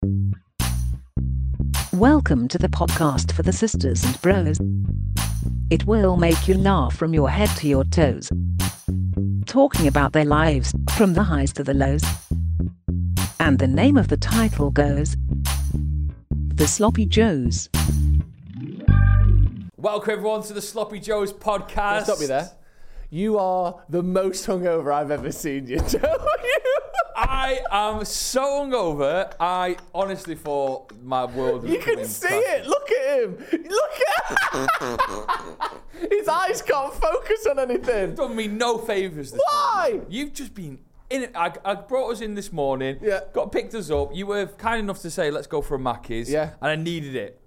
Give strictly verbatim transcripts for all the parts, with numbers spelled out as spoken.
Welcome to the podcast for the sisters and bros. It will make you laugh from your head to your toes. Talking about their lives, from the highs to the lows. And the name of the title goes, The Sloppy Joes. Welcome everyone to the Sloppy Joes podcast. Stop me there. You are the most hungover I've ever seen you, Joe. I am so hungover. I honestly thought my world was You can coming see crashing. it. Look at him. Look at his eyes can't focus on anything. Done me no favours this Why? morning. You've just been in it. I, I brought us in this morning. Yeah. Got picked us up. You were kind enough to say, let's go for a Mackey's. Yeah. And I needed it.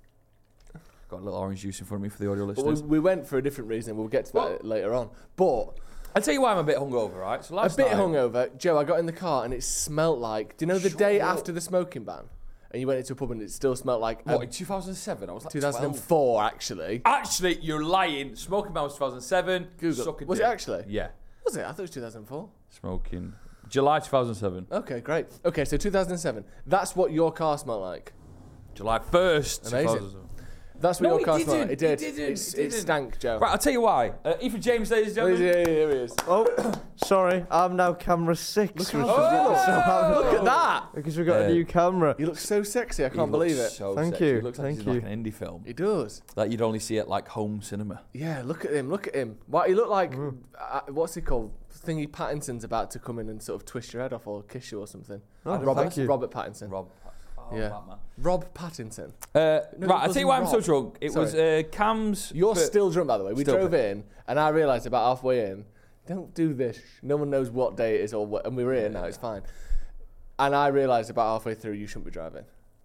Got a little orange juice in front of me for the audio We, listeners. we went for a different reason. We'll get to that What? later on. But I'll tell you why I'm a bit hungover, right? So a last bit night, hungover. Joe, I got in the car and it smelt like. Do you know the Shut day up. after the smoking ban? And you went into a pub and it still smelled like. What, um, in two thousand seven? I was like two thousand twelve. four, actually. Actually, you're lying. Smoking ban was two thousand seven. Google. Suck a Was it dick. actually? Yeah. Was it? I thought it was two thousand four. Smoking. July two thousand seven. Okay, great. Okay, so two thousand seven. That's what your car smelled like. July first. Amazing. two thousand seven. That's what No, your it car smelled like. didn't. It did. It didn't. It's, It it didn't. stank, Joe. Right, I'll tell you why. Uh, Ethan James, ladies and Oh, gentlemen. yeah, here he is. Oh, sorry, I'm now camera six. Look which how- is Oh, so happy Look at that. because we've got Uh, a new camera. You look so sexy. I He can't looks believe it. So Thank sexy. you, He looks like thank he's you. like an indie film He does. that you'd only see at like home cinema. Yeah, look at him. Look at him. Why he look like uh, what's he called? Thingy Pattinson's about to come in and sort of twist your head off or kiss you or something. Oh, Robert, thank you. Robert Pattinson. Rob. Oh, Yeah. Batman. Rob Pattinson. Uh, No, right, it I'll tell you why I'm wasn't so Rob. drunk. It Sorry. was uh, Cam's. You're but- still drunk, by the way. We Still drove in and I realised about halfway in, don't do this. No one knows what day it is or what, and we were here now. It's fine. And I realised about halfway through you shouldn't be driving.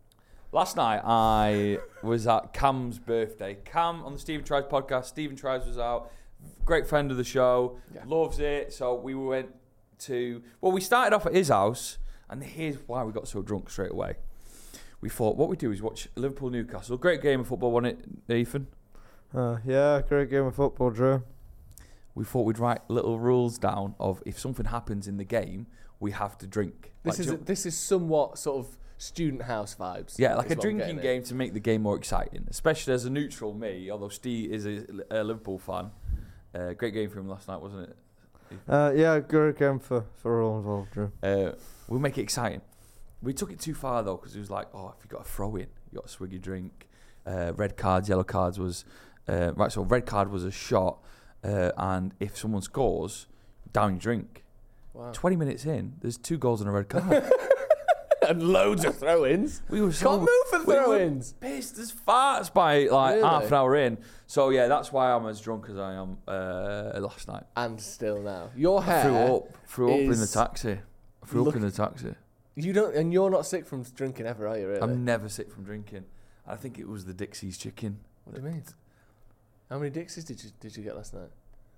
Last night I was at Cam's birthday. Cam on the Stephen Tries podcast. Stephen Tries was out. Great friend of the show. Yeah. Loves it. So we went to. Well, we started off at his house, and here's why we got so drunk straight away. We thought what we do is watch Liverpool Newcastle. Great game of football, wasn't it, Ethan? Uh, yeah, great game of football, Drew. We thought we'd write little rules down of if something happens in the game, we have to drink. This Like, is do you- this is somewhat sort of student house vibes. Yeah, like is a what I'm drinking getting at. game to make the game more exciting, especially as a neutral me, although Steve is a, a Liverpool fan. Uh, great game for him last night, wasn't it? Uh, yeah, great game for, for all involved, Drew. Uh, we'll make it exciting. We took it too far, though, because it was like, oh, if you got a throw in, you got a swig your drink. Uh, red cards, yellow cards was... Uh, right, so red card was a shot, uh, and if someone scores, down your drink. Wow. twenty minutes in, there's two goals and a red card. And loads of throw-ins. we were so... Can't move for we were throw-ins. pissed as farts by like Really? half an hour in. So yeah, that's why I'm as drunk as I am uh, last night. And still now. Your I hair. threw up, threw up in the is- taxi. I threw Look- up in the taxi. You don't, and you're not sick from drinking ever, are you? Really? I'm never sick from drinking. I think it was the Dixie's chicken. What do you mean? How many Dixies did you did you get last night?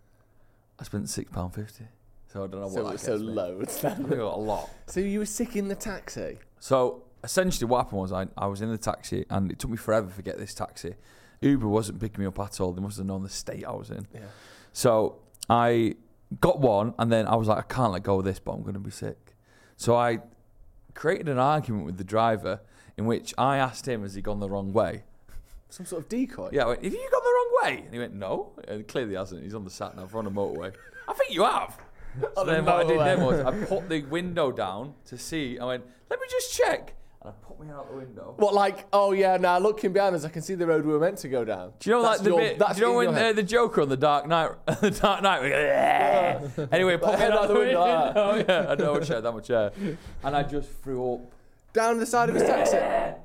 I spent six pound fifty. So I don't know what So that so gets me. loads. I think I got a lot. So you were sick in the taxi. So essentially, what happened was I, I was in the taxi, and it took me forever to get this taxi. Uber wasn't picking me up at all. They must have known the state I was in. Yeah. So I got one, and then I was like, I can't let go of this, but I'm going to be sick. So I created an argument with the driver in which I asked him, has he gone the wrong way? Some sort of decoy. Yeah, I went, have you gone the wrong way? And he went, no. And clearly he hasn't. He's on the sat nav. We're on a motorway. I think you have. So On the then what I did then motorway. was I put the window down to see. I went, let me just check. And I put me out the window. What, like, oh yeah, now looking behind us, I can see the road we were meant to go down. Do you know That's like the your- bit? that's Do you know in when your head. uh, the Joker on the Dark Knight? The Dark Knight. we go, "Yeah." Anyway, put me Head out the window. like that. Oh yeah, I know a chair, that much chair, and I just threw up, Down the side of his taxi.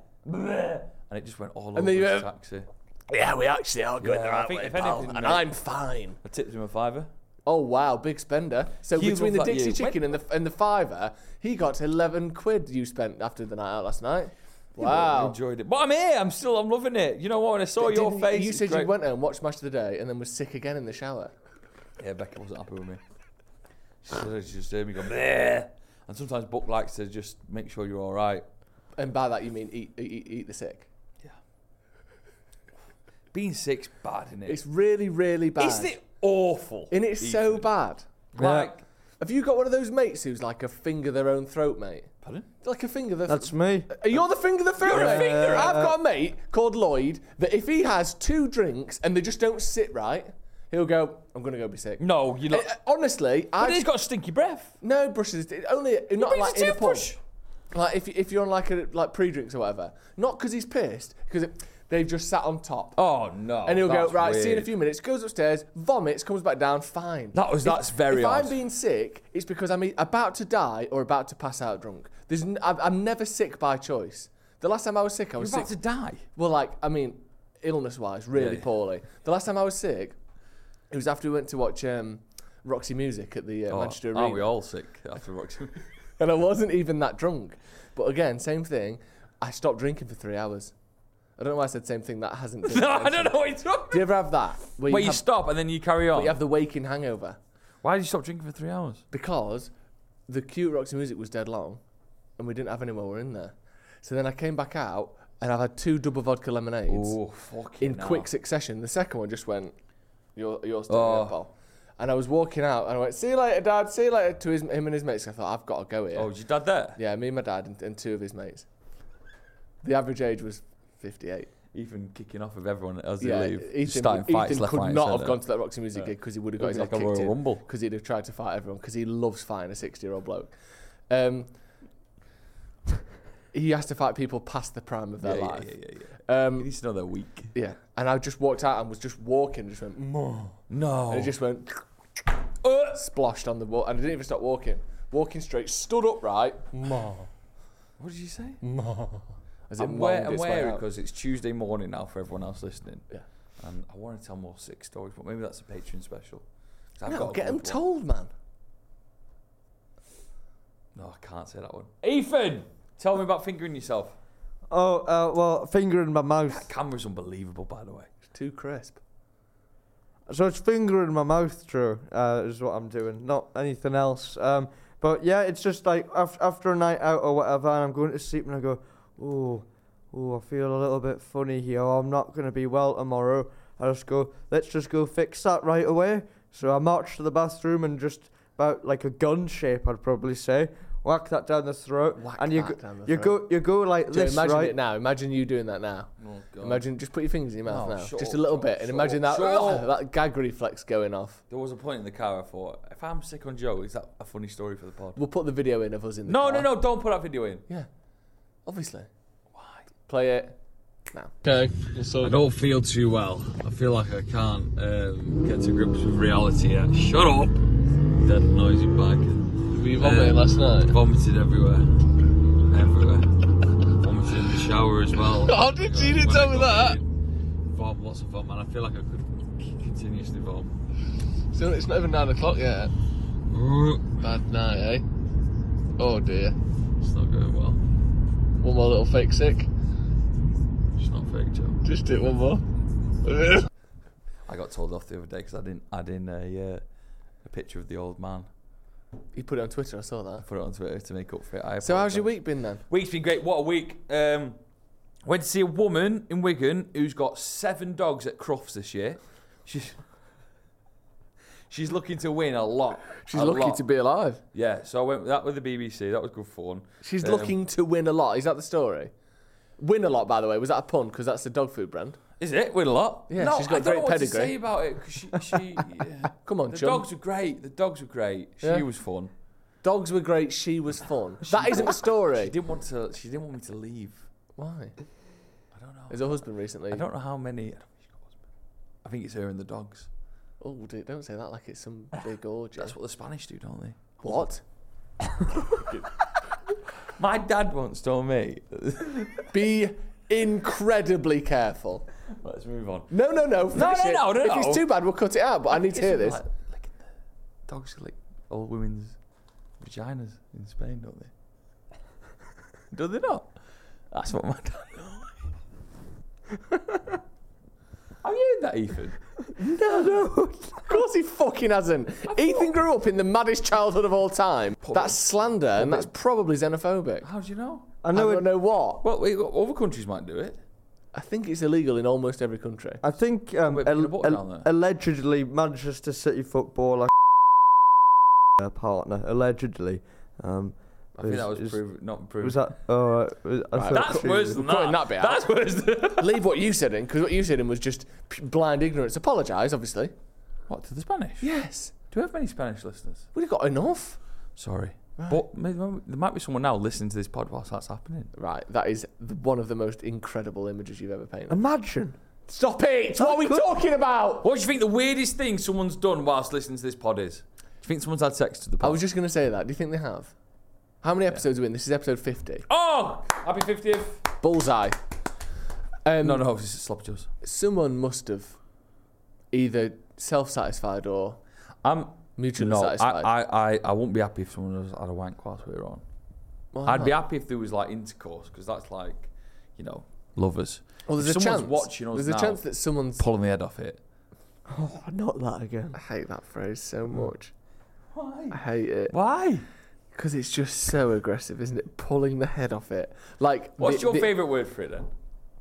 and it just went all over then you his went- taxi. Yeah, we actually are going Yeah, the I right think way, if pal, anything, and mate- I'm fine. I tipped him a fiver. Oh wow, big spender. So You between the love that, Dixie you. chicken and the and the fiver, he got eleven quid you spent after the night out last night. Wow. I enjoyed it, but I'm here. I'm still. I'm loving it. You know what? When I saw your Didn't- face, You it's said great. you went home, watched Match of the Day, and then was sick again in the shower. Yeah, Becca wasn't happy with me. She said she just heard me go, bleh. And sometimes Buck likes to just make sure you're all right. And by that you mean eat eat, eat the sick. Yeah. Being sick's bad, isn't it? It's really, really bad. Isn't it awful? And it's so Ethan? bad. Like, Have you got one of those mates who's like a finger their own throat mate? Pardon? Like a finger the That's me. You're the finger the food You're a mate. finger- I've got a mate called Lloyd that if he has two drinks and they just don't sit right, he'll go, I'm going to go be sick. No, you're not. Uh, honestly, But I he's got a stinky breath. no brushes. It only not brings like a in a pub. toothbrush. Like if if you're on like a like pre-drinks or whatever. Not because he's pissed, because they've just sat on top. Oh no. And he'll go, that's right, see you in a weird. few minutes, goes upstairs, vomits, comes back down, fine. That was- If- that's very If odd. I'm being sick, it's because I'm e- about to die or about to pass out drunk. There's n- I'm, I'm never sick by choice. The last time I was sick, I You're was about sick. to die. Well, like, I mean, illness-wise, really Yeah. poorly. The last time I was sick, it was after we went to watch um, Roxy Music at the uh, Oh, Manchester aren't we Arena. all sick after watching? And I wasn't even that drunk. But again, same thing. I stopped drinking for three hours. I don't know why I said same thing. That hasn't been No, I mentioned. don't know what you're talking Do you ever have that? Where Wait, you have, stop and then you carry on. but you have the waking hangover? Why did you stop drinking for three hours? Because the queue at Roxy Music was dead long and we didn't have any more in there. So then I came back out and I've had two double vodka lemonades Oh, fucking in quick succession. The second one just went, you're, you're still Oh. here, pal. And I was walking out and I went, see you later, Dad, see you later, to his, him and his mates. I thought, I've got to go here. Oh, is your dad there? Yeah, me and my dad and, and two of his mates. The average age was fifty-eight. Ethan kicking off with everyone as they Yeah, leave. Just Ethan, starting fights Ethan left, could right, and not have centre. gone to that Roxy Music Yeah. gig because he would have It got was his like head a kicked Royal in. Rumble. Because he'd have tried to fight everyone because he loves fighting a sixty-year-old bloke. Um, he has to fight people past the prime of Yeah, their yeah, life. yeah, yeah, yeah. Um, He needs to know they're weak. yeah, and I just walked out and was just walking, just went, "More," No. and it just went, uh, splashed on the wall, and I didn't even stop walking. Walking straight, stood upright, more, What did you say? more. As it I'm, where, moaned I'm its way wary out. because it's Tuesday morning now for everyone else listening. Yeah. And I want to tell more sick stories, but maybe that's a Patreon special. 'Cause I've No, got a get them good one. told, man. No, I can't say that one. Ethan, tell me about fingering yourself. Oh, uh, well, finger in my mouth. That camera's unbelievable, by the way. It's too crisp. So it's finger in my mouth, Drew, uh, is what I'm doing, not anything else. Um, but yeah, it's just like after, after a night out or whatever, and I'm going to sleep and I go, oh, oh, I feel a little bit funny here. Oh, I'm not going to be well tomorrow. I just go, let's just go fix that right away. So I march to the bathroom and just about like a gun shape, I'd probably say, whack that down the throat, Whack and you that go, down the you throat. go, you go like Joe, this, imagine right? it now. Imagine you doing that now. Oh, God. Imagine, just put your fingers in your mouth No, now, shut just up, a little shut bit, up, and shut imagine up, that shut up. that gag reflex going off. There was a point in the car I thought, if I'm sick on Joe, is that a funny story for the pod? We'll put the video in of us in the No, car. no, no, don't put that video in. Yeah, obviously. Why? Play it now. Okay, so I don't feel too well. I feel like I can't um, get to grips with reality yet. Shut up! Dead noisy bike. were you vomiting last night? Vomited everywhere. Everywhere. Vomited in the shower as well. How did you When didn't I tell me got that? in. Vom, lots of vom, man. I feel like I could continuously vom. So it's not even nine o'clock yet. Bad night, eh? Oh dear. It's not going well. One more little fake sick. It's not fake, Joe. Just do it one more. I got told off the other day because I didn't add in a, uh, a picture of the old man. You put it on Twitter. I saw I that. put it on Twitter to make up for it. I So how's your apologise. week been then? Week's been great. What a week. Um, went to see a woman in Wigan who's got seven dogs at Crufts this year. She's she's looking to win a lot. She's a lucky lot. to be alive. Yeah, so I went with that with the B B C. That was good fun. She's Um, looking to win a lot. Is that the story? Win a lot, by the way. Was that a pun? Because that's the dog food brand. Is it? Win a lot? Yeah, no, she's got I don't great know what pedigree. to say about it because she, she yeah. Come on, The chum. dogs were great. The dogs were great. She Yeah. was fun. Dogs were great. She was fun. That isn't the She story. didn't want to. She didn't want me to leave. Why? I don't know. Is her husband recently? I don't know how many. I, don't think she's got a husband. I think it's her and the dogs. Oh, dude, don't say that like it's some big orgy. That's what the Spanish do, don't they? What? My dad once told me. Be incredibly careful. Let's move on. No, no, no. No, finish no, it. no, no, If no. it's too bad, we'll cut it out. But I need to hear this. Like, licking the dogs lick old women's vaginas in Spain, don't they? Do they not? That's what my dad told me. Have you heard that, Ethan? No, no. Of course he fucking hasn't. Ethan grew up in the maddest childhood of all time. That's slander, and that's probably xenophobic. How do you know? I I know. don't It, know what. Well, wait, other countries might do it. I think it's illegal in almost every country. I think um, Wait, put a al- button al- down there. allegedly Manchester City footballer partner allegedly um, I think Is- that was is- prov- not improved. Was that? Oh, right. Was- I Right, thought That's she worse was- than We're cutting that. that bit out. That's worse than Leave what you said in, because what you said in was just p- blind ignorance. Apologise, obviously. What, to the Spanish? Yes. Do we have many Spanish listeners? We've got enough. Sorry. Right. But maybe, there might be someone now listening to this pod whilst that's happening. Right, that is the, one of the most incredible images you've ever painted. Imagine. Stop it! What are we Good. talking about? What do you think the weirdest thing someone's done whilst listening to this pod is? Do you think someone's had sex to the I pod? was just going to say that. Do you think they have? How many episodes are we in? This is episode fifty. Oh! Happy fiftieth. Bullseye. Um, No, no, this is Sloppy Joes. Someone must have either self-satisfied or I'm... mutually No, satisfied. I, I, I, I won't be happy if someone has had a wank whilst we were on. Why I'd be not? happy if there was, like, intercourse, because that's, like, you know, lovers. Well, there's if a someone's chance. watching us There's now, a chance that someone's. pulling the head off it. Oh, not that again. I hate that phrase so much. Why? I hate it Why? because it's just so aggressive, isn't it? Pulling the head off it. Like, What's the- your the- favourite word for it, then?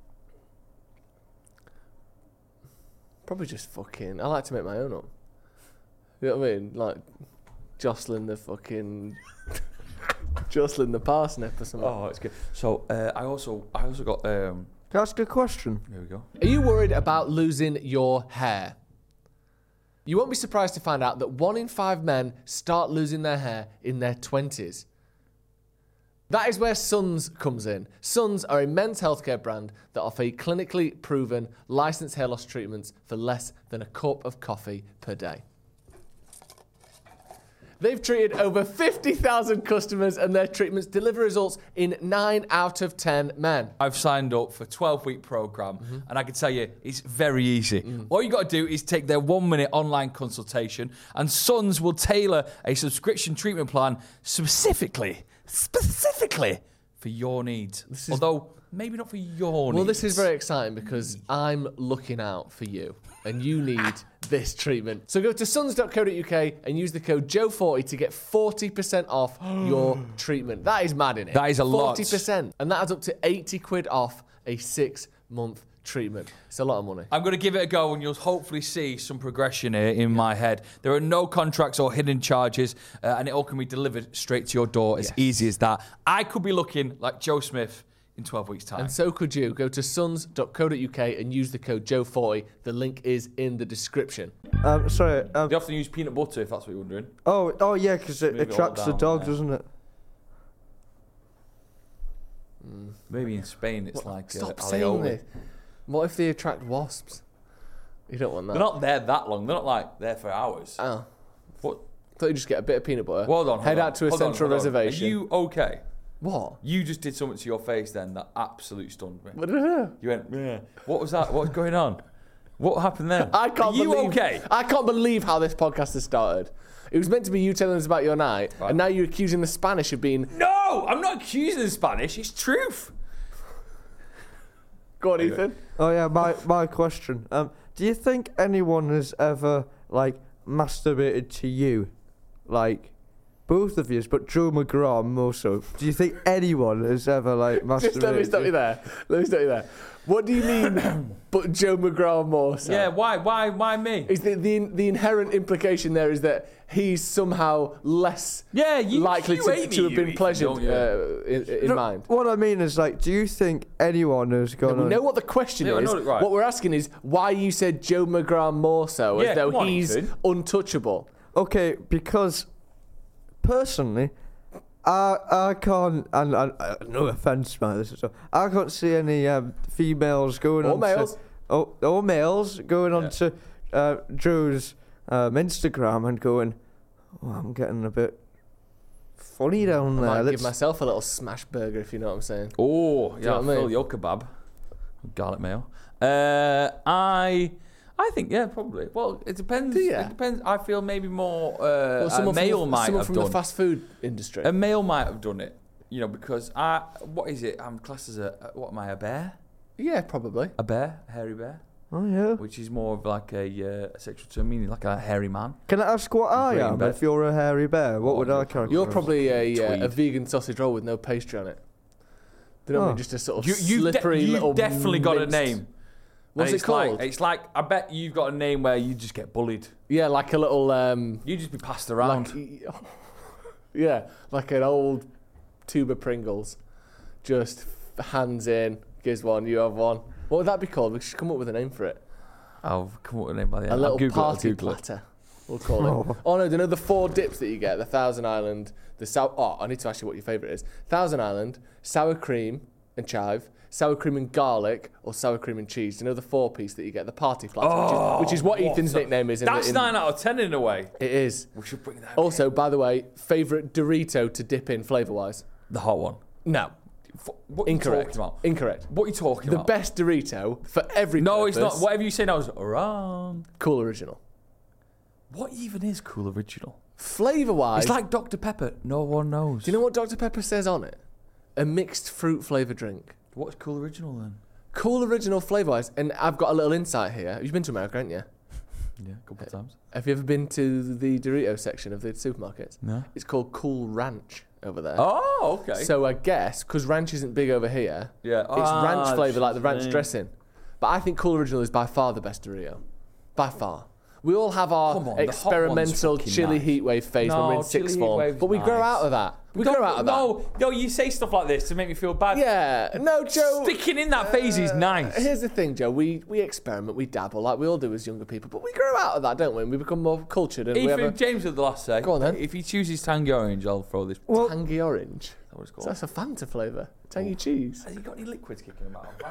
Probably just fucking. I like to make my own up. You know what I mean? Like jostling the fucking. jostling the parsnip or something. Oh, it's good. So, uh, I also, I also got, um, Can I ask a question? here we go. Are you worried about losing your hair? You won't be surprised to find out that one in five men start losing their hair in their twenties. That is where Suns comes in. Suns are a men's healthcare brand that offer clinically proven, licensed hair loss treatments for less than a cup of coffee per day. They've treated over fifty thousand customers and their treatments deliver results in nine out of ten men. I've signed up for a twelve-week program, Mm-hmm. and I can tell you, it's very easy. Mm. All you got to do is take their one-minute online consultation, and Suns will tailor a subscription treatment plan specifically, specifically for your needs. Although, maybe not for your needs. Well, this is very exciting because I'm looking out for you and you need this treatment. So go to suns dot co dot uk and use the code Joe forty to get forty percent off your treatment. That is mad, innit? That is a lot. forty percent. And that adds up to eighty quid off a six-month treatment. It's a lot of money. I'm going to give it a go, and you'll hopefully see some progression here in my head. There are no contracts or hidden charges, uh, and it all can be delivered straight to your door. As Yes. easy as that. I could be looking like Joe Smith in twelve weeks' time. And so could you. Go to suns dot co dot uk and use the code Joe forty. The link is in the description. Um, sorry. Um, You often use peanut butter, if that's what you're wondering. oh, oh yeah, because it Move it all attracts the down dog, there. doesn't it? Maybe in Spain it's What- like Stop uh, saying aioli. this. What if they attract wasps? You don't want that. They're not there that long. They're not like there for hours. Oh. What? Thought you just get a bit of peanut butter. Well done. Head out to a central reservation. Are you okay? What? You just did something to your face then that absolutely stunned me. What did I do? You went, yeah. What was that? What's going on? What happened there? I can't Are you believe, okay? I can't believe how this podcast has started. It was meant to be you telling us about your night, Right. and now you're accusing the Spanish of being. No, I'm not accusing the Spanish. It's truth. Go on, Ethan. Oh yeah, my my question. Um, do you think anyone has ever like masturbated to you, like both of you, but Joe McGraw more so? Do you think anyone has ever like masturbated? Just let me stop to you there. Let me stop you there. What do you mean, but Joe McGraw more so? Yeah, why, why, why me? Is the, the the inherent implication there is that he's somehow less Yeah, you likely you to, hate to me, have you been Ethan, pleasured don't you? uh, in, in No, mind? What I mean is like, do you think anyone has gone We on? know what the question Yeah, I is. know it, right. What we're asking is why you said Joe McGrath more so, Yeah, as though come on, he's Ethan. untouchable. Okay, because personally, I I can't, and, and uh, no offense by this at all, I can't see any um, females going Or on males. to, oh, or males going on Yeah. to uh, Joe's um, Instagram and going, oh, I'm getting a bit funny down I there. might give Let's- myself a little smash burger if you know what I'm saying. Oh, you yeah, know what I fill mean? your kebab. Garlic mayo. Uh, I I think, yeah, probably. Well, it depends. Do ya? It depends. I feel maybe more uh, Well, a someone male from, the, might someone have from done. the fast food industry. A male might have done it, you know, because I, what is it? I'm classed as a, a- what am I, a bear? yeah, probably. A bear? A hairy bear? Oh yeah. Which is more of like a, uh, a sexual term, meaning like a hairy man. Can I ask what I Green am bed. if you're a hairy bear? What Oh, would I you're- characterize? You're probably a, uh, a Tweed. vegan sausage roll with no pastry on it. They don't Oh. mean just a sort of You, you've, de- slippery you've little. definitely got a minced- name. What's And it it's like- called? it's like, I bet you've got a name where you just get bullied. Yeah, like a little. Um, You just be passed around. like, yeah, like an old tube of Pringles. Just hands in, gives one, you have one. What would that be called? We should come up with a name for it. I'll come up with a name by the end. A little I'll Google party it, I'll Google it. platter, we'll call it. Oh no, do you know the four dips that you get? The Thousand Island, the sour... Oh, I need to ask you what your favourite is. Thousand Island, sour cream and chive, sour cream and garlic, or sour cream and cheese. Do you know the four piece that you get? The party platter, Oh, which, is, which is what what Ethan's a- nickname is. In That's the, in, nine out of ten in a way. It is. We should bring that. Also, by the way, favourite Dorito to dip in flavour-wise? The hot one. No. F- What are you Incorrect. talking about? Incorrect. What are you talking The about? best Dorito for every No, it's purpose, not. Whatever you say now is wrong. Cool Original. What even is Cool Original? Flavour-wise, It's like Doctor Pepper. No one knows. do you know what Doctor Pepper says on it? A mixed fruit flavour drink. What's Cool Original then? Cool Original flavour-wise, and I've got a little insight here. You've been to America, haven't you? Yeah, a couple of times. Have you ever been to the Dorito section of the supermarkets? No. It's called Cool Ranch over there. Oh, okay. So I guess, because ranch isn't big over here, yeah. it's Ah, ranch flavour like the ranch shit. dressing. But I think Cool Original is by far the best Dorito. By far. We all have our Come on, the hot one's experimental fucking chili nice. heatwave phase when No, we're in sixth chili form. heatwave's But we grow nice. out of that. We Don't- grow out of that. no, no, you say stuff like this to make me feel bad. Yeah. No, Joe. Sticking in that phase is nice. Here's the thing, Joe. We we experiment, we dabble, like we all do as younger people. But we grow out of that, don't we? And we become more cultured. And we Ethan, have a James with the last say. Go on then. If he chooses Tangy Orange, I'll throw this. Well, tangy orange. Is that what it's So called? that's a Fanta flavour. Tangy cheese. Has he got any liquids kicking him out?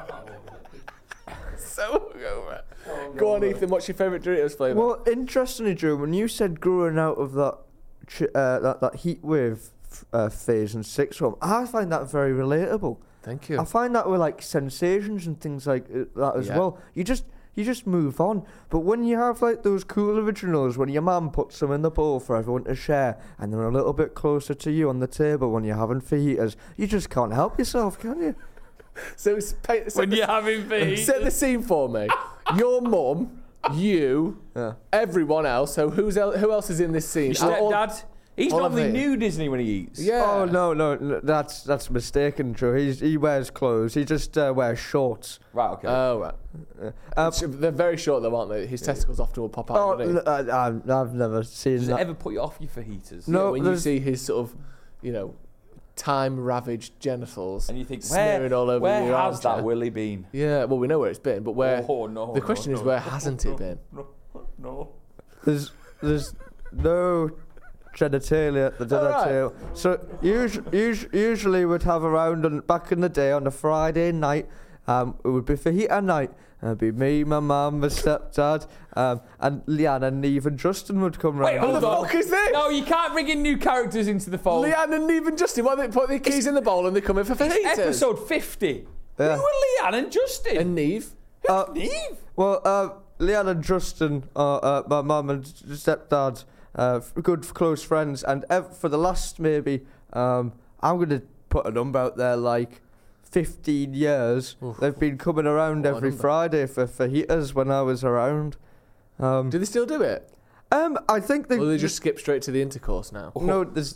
So over. Go on, Ethan. What's your favourite Doritos flavour? well, interestingly, Joe, when you said growing out of that ch- uh, that, that heat wave f- uh, phase in sixth form, I find that very relatable. Thank you. I find that with like sensations and things like uh, that as Yeah. well. You just you just move on. But when you have like those Cool Originals, when your mum puts them in the bowl for everyone to share, and they're a little bit closer to you on the table when you're having fajitas, you just can't help yourself, can you? So it's pay, set, When the, you're having fajitas. set the scene for me. Your mum, you, Yeah. everyone else. So who's el- who else is in this scene? Your All- stepdad. He's all of normally it. nude, isn't he, when he eats? Yeah. Oh no, no, no, that's that's mistaken, Joe. He's he wears clothes. He just uh, wears shorts. Right, okay. Oh right. Uh, Sh- They're very short though, aren't they? His testicles often will pop out. oh, underneath. l- I, I've I've never seen Does it that. ever put you off your fajitas? No. Yeah, when you there's- see his sort of, you know, time-ravaged genitals And you think, smearing where, all over where your has that armchair. Willy been? Yeah, well, we know where it's been, but where? Oh, no, the no, question is, no, where no, hasn't no, it been? No, no. There's there's no genitalia at the dinner Alright. table. So usually, usually we'd have around on, back in the day on a Friday night. Um, it would be fajita night. And it'd be me, my mum, my stepdad, um, and Leanne and Neve and Justin would come Wait, round. Who hold the on. fuck is this? No, you can't bring in new characters into the fold. Leanne and Neve and Justin, why they put their keys in the bowl and they come in for fajitas? Episode fifty. Yeah. Who are Leanne and Justin? And Neve? Uh, Neve? Well, uh, Leanne and Justin are uh, my mum and stepdad, uh, f- good close friends, and ev- for the last maybe, um, I'm going to put a number out there, like fifteen years, Oof. they've been coming around What a every number. Friday for fajitas when I was around. Um, Do they still do it? um, I think they. Or do they just skip straight to the intercourse now? No, there's.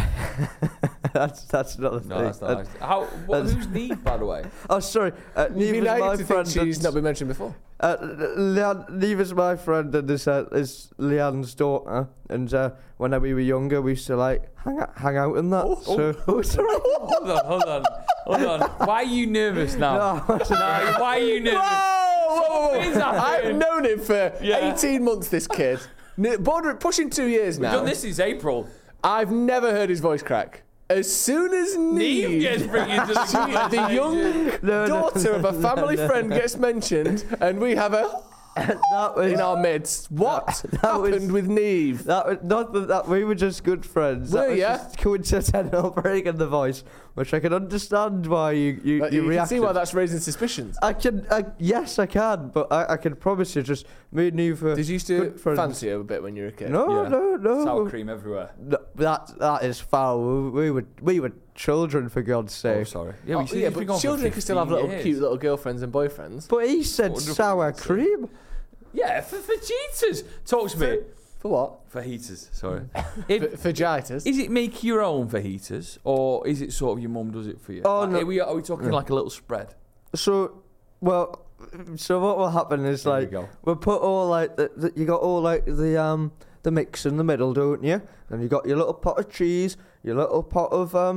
that's that's not the No, thing. that's not Uh, nice. How, what, that's- who's Neve, by the way? Oh, sorry. Uh, You'd Neve be is my delighted to friend. think she's and- not been mentioned before. Uh, Leanne, Neve is my friend and is, uh, is Leanne's daughter. And uh, when we were younger, we used to like hang out, hang out in that. so, oh, sorry. Hold on, hold on, hold on. Why are you nervous now? No, No, why are you nervous? Whoa! What is happening? I've known him for Yeah. eighteen months, this kid. N- Border, pushing two years We've now. done this since April. I've never heard his voice crack. As soon as Neve Neve, gets bring into the she- the conversation. young No, no, daughter of a family no, no. friend gets mentioned, and we have her that was in our midst. What that was- happened with Neve? that was not that, that we were just good friends. Were that was ya? just coincidental break in the voice, which I can understand why you you, But you, you can reacted. see why that's raising suspicions. I can, I, yes, I can, but I, I can promise you, just me and Neve were Did you used to good friends. fancy her a bit when you were a kid? No, Yeah. no, no. Sour cream everywhere. No, that that is foul. We, we were we were children, for God's Oh, sake. sorry. Yeah, we oh, should- yeah it's been but going for children can still have fifteen little years. cute little girlfriends and boyfriends. But he said Wonderful sour answer. cream. Yeah, for fajitas. Talk to me. For what? Fajitas, sorry. For, If, fajitas. is it make your own fajitas, or is it sort of your mum does it for you? Oh, Like, no. Are we, are we talking No. like a little spread? So, well, so what will happen is There we like go. we'll put all like the, the, you got all like the um the mix in the middle, don't you? And you got your little pot of cheese, your little pot of um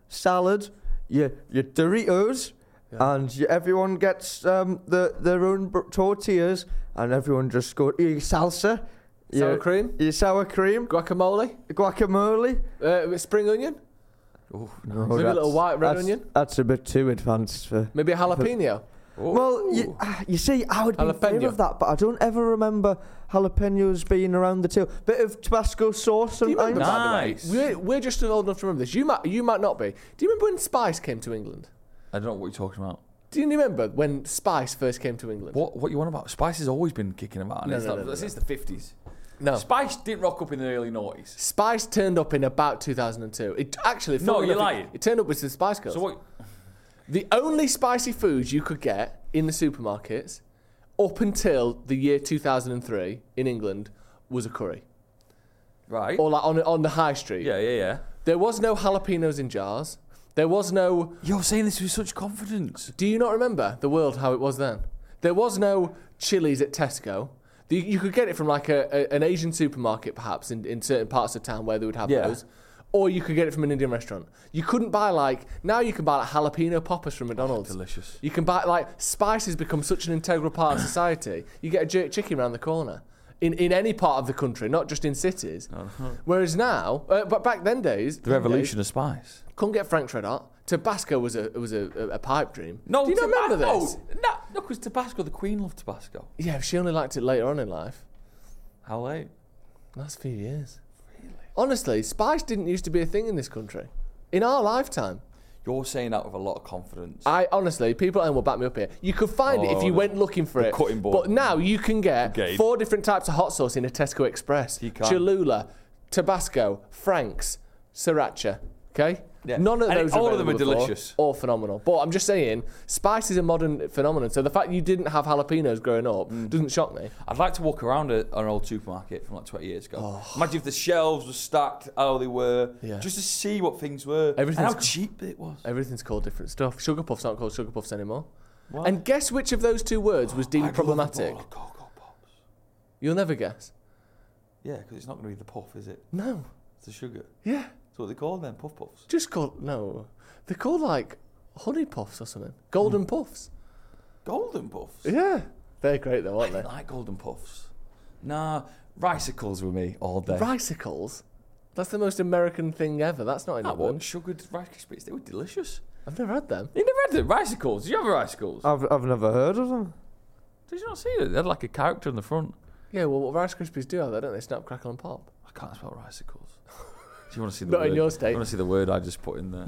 salad, your your Doritos, Yeah. and you, everyone gets um, the their own br- tortillas, and everyone just go your salsa, Sour your, cream, your sour cream, guacamole, guacamole. uh, with spring onion, Ooh, No, maybe a little that's- white red that's, onion, That's a bit too advanced for. maybe a jalapeno. Well, you, ah, you see, I would be in favour Jalapeno. of that, but I don't ever remember jalapenos being around the till. Bit of Tabasco sauce Do you remember, sometimes. by the way? Nice. We're, we're just old enough to remember this. You might, you might not be. Do you remember when Spice came to England? I don't know what you're talking about. Do you remember when Spice first came to England? What what you want about? Spice has always been kicking about, and No, it's no, not, no, no, since no. the fifties. No. Spice didn't rock up in the early noughties. Spice turned up in about two thousand two. It actually, No, funnily you're enough, lying. It, it turned up with the Spice Girls. So what? The only spicy foods you could get in the supermarkets up until the year two thousand three in England was a curry. Right. Or like on, on the high street. Yeah, yeah, yeah. There was no jalapenos in jars. There was no... You're saying this with such confidence. Do you not remember the world how it was then? There was no chilies at Tesco. The, you could get it from like a, a, an Asian supermarket perhaps in, in certain parts of town where they would have Yeah. those. Or you could get it from an Indian restaurant. You couldn't buy like... Now you can buy like jalapeno poppers from McDonald's. Delicious. You can buy, like, spice has become such an integral part of society. You get a jerk chicken around the corner. In in any part of the country, not just in cities. Whereas now, uh, but back then days... The revolution of spice. Couldn't get Frank's Red Hot. Tabasco was a was a, a, a pipe dream. No, Do you not remember Tabasco- this? No, no, because Tabasco, the Queen loved Tabasco. Yeah, she only liked it later on in life. How late? Last few years. Really? Honestly, spice didn't used to be a thing in this country. In our lifetime. You're saying that with a lot of confidence. I honestly, people at home will back me up here. You could find it if Oh, you the- went looking for the it. cutting board. But now you can get Okay. four different types of hot sauce in a Tesco Express. You can. Cholula, Tabasco, Frank's, Sriracha. Okay? Yeah. None of And those all are of them are available before. delicious. All phenomenal. But I'm just saying, spice is a modern phenomenon. So the fact you didn't have jalapenos growing up Mm. doesn't shock me. I'd like to walk around a, an old supermarket from like twenty years ago. Imagine if the shelves were stacked how they were, Yeah. just to see what things were and Everything's how co- cheap it was. Everything's called different stuff. Sugar puffs aren't called sugar puffs anymore. What? And guess which of those two words was I'd deemed love a problematic? bowl of Cocoa Pops. You'll never guess. Yeah, because it's not going to be the puff, is it? No. It's the sugar. Yeah. That's what they call them, puff puffs. Just called no. They're called like honey puffs or something. Golden puffs. Golden puffs. Yeah. They're great though, aren't I they? like golden puffs. Nah, ricicles with me all day. Ricicles. That's the most American thing ever. That's not in Ah, England. what? Sugared Rice Krispies. They were delicious. I've never had them. You never had the ricicles? Did you have ricicles? I've I've never heard of them. Did you not see it? They had like a character in the front. Yeah, well, what Rice Krispies do have that, don't they? Snap, crackle, and pop. I can't spell ricicles. Do you want to see the Not word? in your state. You want to see the word I just put in there?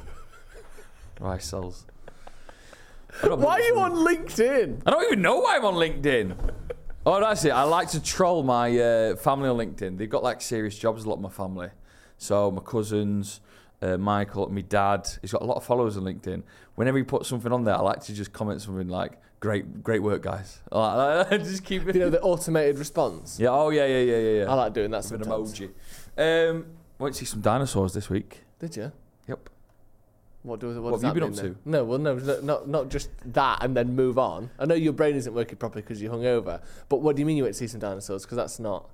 Rice cells. I don't Why are believe- you on LinkedIn? I don't even know why I'm on LinkedIn. Oh, that's it. I like to troll my uh, family on LinkedIn. They've got like serious jobs, a lot of my family. So my cousins, uh, Michael, my dad, he's got a lot of followers on LinkedIn. Whenever he puts something on there, I like to just comment something like, great great work, guys. I like, just keep it. You know, the automated response. Yeah, oh yeah, yeah, yeah, yeah, yeah. I like doing that With an sometimes. emoji. Um, went to see some dinosaurs this week. Did you? Yep. What, do, what, What does have you that been mean up then? No, well, no, no, not not just that and then move on. I know your brain isn't working properly because you're hungover. But what do you mean you went to see some dinosaurs? Because that's not.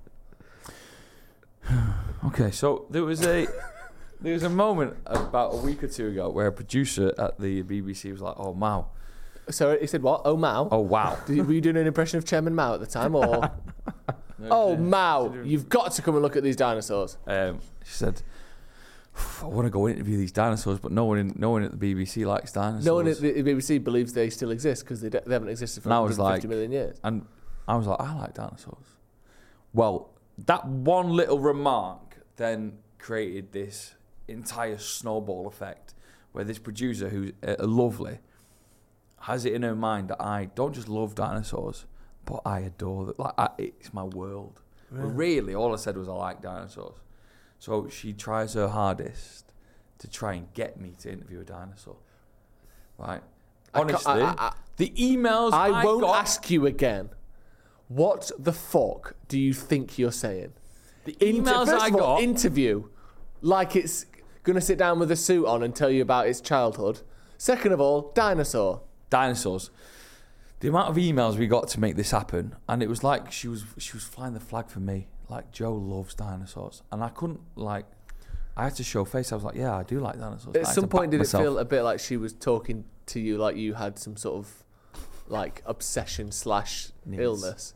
Okay, so there was a there was a moment about a week or two ago where a producer at the B B C was like, "Oh Mao, So he said what? Oh, Mao. oh wow." Did you, were you doing an impression of Chairman Mao at the time, or? Oh, Mao, you've got to come and look at these dinosaurs. Um, she said, "I want to go interview these dinosaurs, but no one in, no one at the B B C likes dinosaurs." No one at the B B C believes they still exist because they, d- they haven't existed for And I was one hundred fifty like- million years. And I was like, I like dinosaurs. Well, that one little remark then created this entire snowball effect where this producer, who's uh, lovely, has it in her mind that I don't just love dinosaurs, but I adore them. Like, I, it's my world. Really? But really, all I said was I like dinosaurs. So she tries her hardest to try and get me to interview a dinosaur. Right? I can't- Honestly, I- I- the emails I, I won't got, ask you again. What the fuck do you think you're saying? the Inter- emails first I of all, got. interview, like it's going to sit down with a suit on and tell you about its childhood. Second of all, dinosaur. dinosaurs. The amount of emails we got to make this happen, and it was like she was she was flying the flag for me. Like, Joe loves dinosaurs, and I couldn't like I had to show face. I was like, yeah, I do like dinosaurs. At some point, did it feel a bit like she was talking to you like you had some sort of like obsession slash Needs. illness?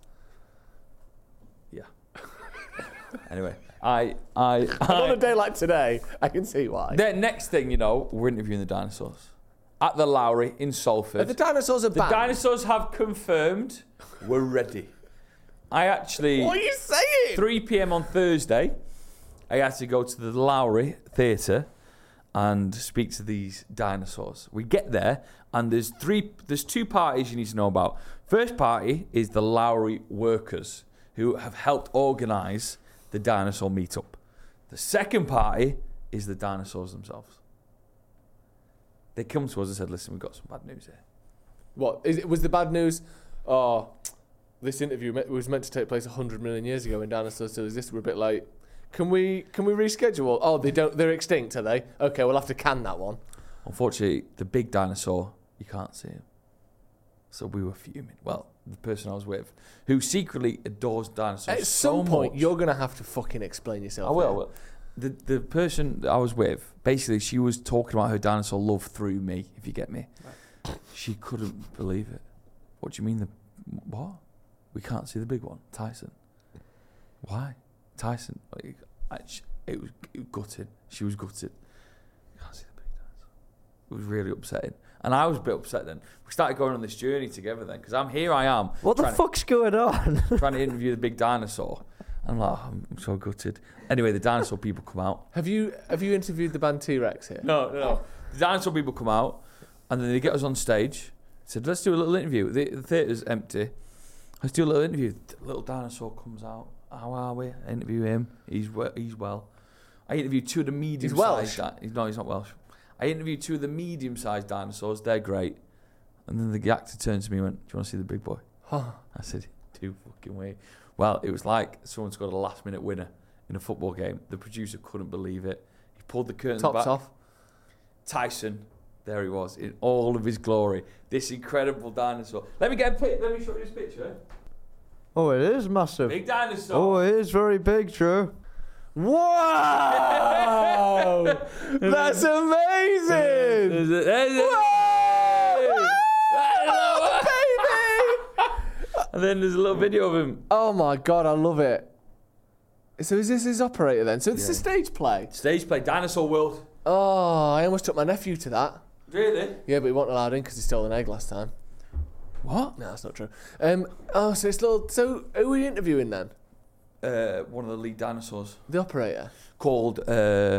Yeah. Anyway, I, I, On a I day like today, I can see why. the next thing you know, we're interviewing the dinosaurs at the Lowry in Salford. Are the dinosaurs are The back. dinosaurs have confirmed we're ready. I actually, What are you saying? three p.m. on Thursday, I had to go to the Lowry Theatre and speak to these dinosaurs. We get there, and there's three. There's two parties you need to know about. First party is the Lowry workers, who have helped organise the dinosaur meetup. The second party is the dinosaurs themselves. They come to us and said, listen, we've got some bad news here. What is it? Was the bad news? Oh, this interview me- was meant to take place one hundred million years ago when dinosaurs still existed. We're a bit late. Can we can we reschedule? Oh, they don't. They're extinct, are they? Okay, we'll have to can that one. Unfortunately, the big dinosaur, you can't see him. So we were fuming. Well, the person I was with, who secretly adores dinosaurs At so some point, much- you're gonna have to fucking explain yourself. I will. I here. will. The the person that I was with, basically, she was talking about her dinosaur love through me. If you get me, right. She couldn't believe it. What do you mean the what? We can't see the big one, Tyson. Why, Tyson? Like, I, she, it was it was gutted. She was gutted. You can't see the big dinosaur. It was really upsetting, and I was a bit upset. Then we started going on this journey together. Then because I'm here, I am. What the trying to- fuck's going on? trying to interview the big dinosaur. I'm like, oh, I'm so gutted. Anyway, the dinosaur people come out. Have you have you interviewed the band T-Rex here? No, no, no. The dinosaur people come out, and then they get us on stage. Said, let's do a little interview. The, the theatre's empty. Let's do a little interview. The little dinosaur comes out. How are we? I interview him. He's we- he's well. I interviewed two of the medium-sized. Welsh? Di- he's, no, he's not Welsh. I interviewed two of the medium-sized dinosaurs. They're great. And then the actor turned to me and went, do you want to see the big boy? I said, do fucking way. Well, it was like someone scored a last-minute winner in a football game. The producer couldn't believe it. He pulled the curtains Tops back. off. Tyson, there he was in all of his glory. This incredible dinosaur. Let me get a pic. Let me show you this picture. Oh, it is massive. Big dinosaur. Oh, it is very big, Drew. Wow! That's amazing! There's a- there's a- And then there's a little video of him. Oh my god, I love it. So is this his operator then? So it's Yeah. a stage play. Stage play, Dinosaur World. Oh, I almost took my nephew to that. Really? Yeah, but he wasn't allowed in because he stole an egg last time. What? No, that's not true. Um, oh, so it's little. So who are you interviewing then? Uh, one of the lead dinosaurs The operator. called uh,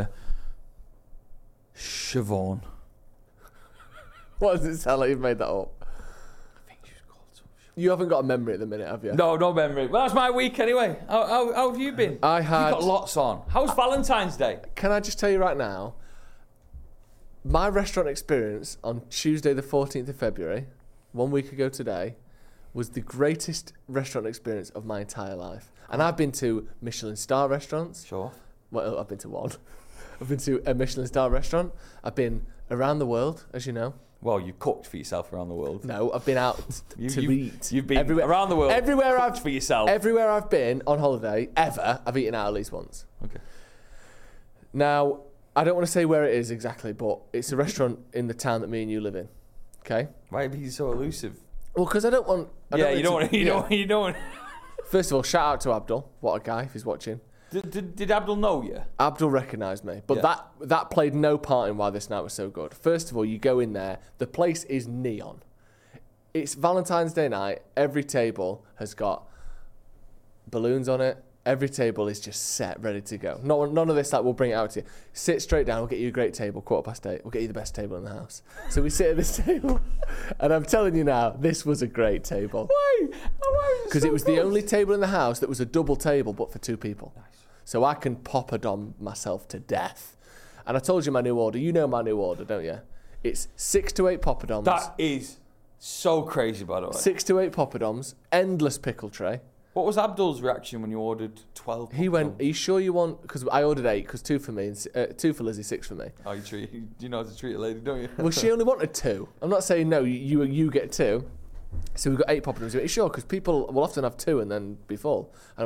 Siobhan. What does it sound like you've made that up? I think she's called some Siobhan. You haven't got a memory at the minute, have you? No, no memory. Well, that's my week anyway. How, how, how have you been? I You've had. got lots on. How's Valentine's Day? Can I just tell you right now? My restaurant experience on Tuesday, the fourteenth of February, one week ago today, was the greatest restaurant experience of my entire life. And I've been to Michelin star restaurants. Sure. Well, I've been to one. I've been to a Michelin star restaurant. I've been around the world, as you know. Well, you cooked for yourself around the world. No, I've been out You, to you've, eat. You've been Everywhere- around the world. everywhere cooked I've- for yourself. Everywhere I've been on holiday, ever, I've eaten out at least once. Okay. Now, I don't want to say where it is exactly, but it's a restaurant in the town that me and you live in. Okay? Why are you so elusive? Well, because I don't want. I yeah, want you it don't to- want. You yeah. don't. You don't. First of all, shout out to Abdul. What a guy, if he's watching. Did, did, did Abdul know you? Abdul recognised me, but Yeah. that that played no part in why this night was so good. First of all, you go in there, the place is neon. It's Valentine's Day night. Every table has got balloons on it. Every table is just set, ready to go. No, none of this like we'll bring it out to you. Sit straight down. We'll get you a great table. Quarter past eight. We'll get you the best table in the house. So we sit at this table, and I'm telling you now, this was a great table. Why? Because it was the only table in the house that was a double table, but for two people. Nice. So I can pop a dom myself to death. And I told you my new order. You know my new order, don't you? It's six to eight poppadoms. That is so crazy, by the way. Six to eight poppadoms. Endless pickle tray. What was Abdul's reaction when you ordered twelve? He went, popcorn? "Are you sure you want?" Because I ordered eight, because two for me, and si- uh, two for Lizzie, six for me. Oh, you treat. You, you know how to treat a lady, don't you? Well, she only wanted two. I'm not saying no. You you, you get two. So we got eight poppadoms. He went, "Are you sure?" Because people will often have two and then be full. And I went,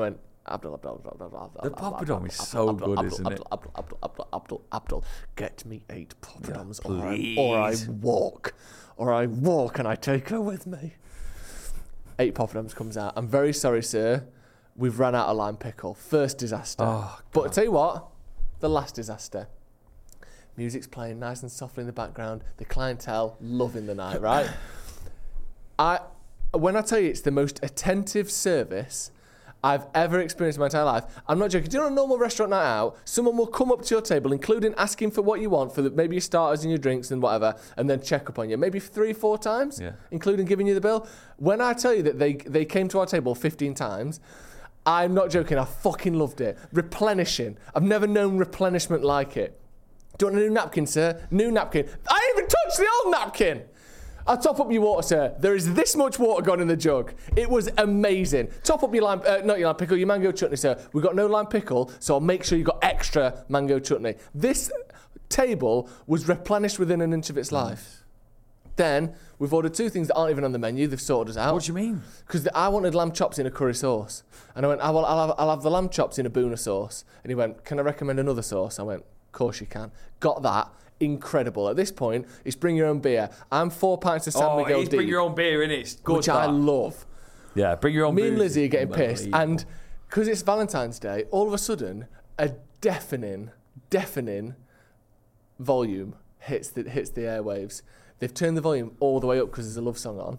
Abdul, Abdul, Abdul, Abdul, Abdul, The Abdul, poppadom Abdul, is Abdul, so Abdul, good, Abdul, isn't it? Abdul, Abdul, Abdul, Abdul, Abdul, Abdul, get me eight poppadoms, Yeah, or, I, or I please. walk, or I walk and I take her with me. Eight poppadoms comes out. I'm very sorry, sir. We've run out of lime pickle. First disaster. Oh, but I tell you what, the last disaster. Music's playing nice and softly in the background. The clientele loving the night, right? I, when I tell you it's the most attentive service I've ever experienced in my entire life, I'm not joking. Do you know a normal restaurant night out, someone will come up to your table, including asking for what you want, for the, maybe your starters and your drinks and whatever, and then check up on you, maybe three, four times, Yeah. including giving you the bill. When I tell you that they, they came to our table fifteen times, I'm not joking, I fucking loved it. Replenishing. I've never known replenishment like it. Do you want a new napkin, sir? New napkin. I even touched the old napkin. I'll top up your water, sir. There is this much water gone in the jug. It was amazing. Top up your lime, uh, not your lime pickle, your mango chutney, sir. We've got no lime pickle, so I'll make sure you got extra mango chutney. This table was replenished within an inch of its life. Then we've ordered two things that aren't even on the menu. They've sorted us out. What do you mean? Because I wanted lamb chops in a curry sauce. And I went, I'll, I'll, have, I'll have the lamb chops in a Boona sauce. And he went, can I recommend another sauce? I went, of course you can. Got that. Incredible. At this point, it's bring your own beer. I'm four pints of San Oh, Miguel it's deep, bring your own beer, innit? It's good, which I that. love. Yeah, bring your own Me beer. and Lizzie are getting pissed. Unbelievable. And because it's Valentine's Day, all of a sudden, a deafening, deafening volume hits the, hits the airwaves. They've turned the volume all the way up because there's a love song on.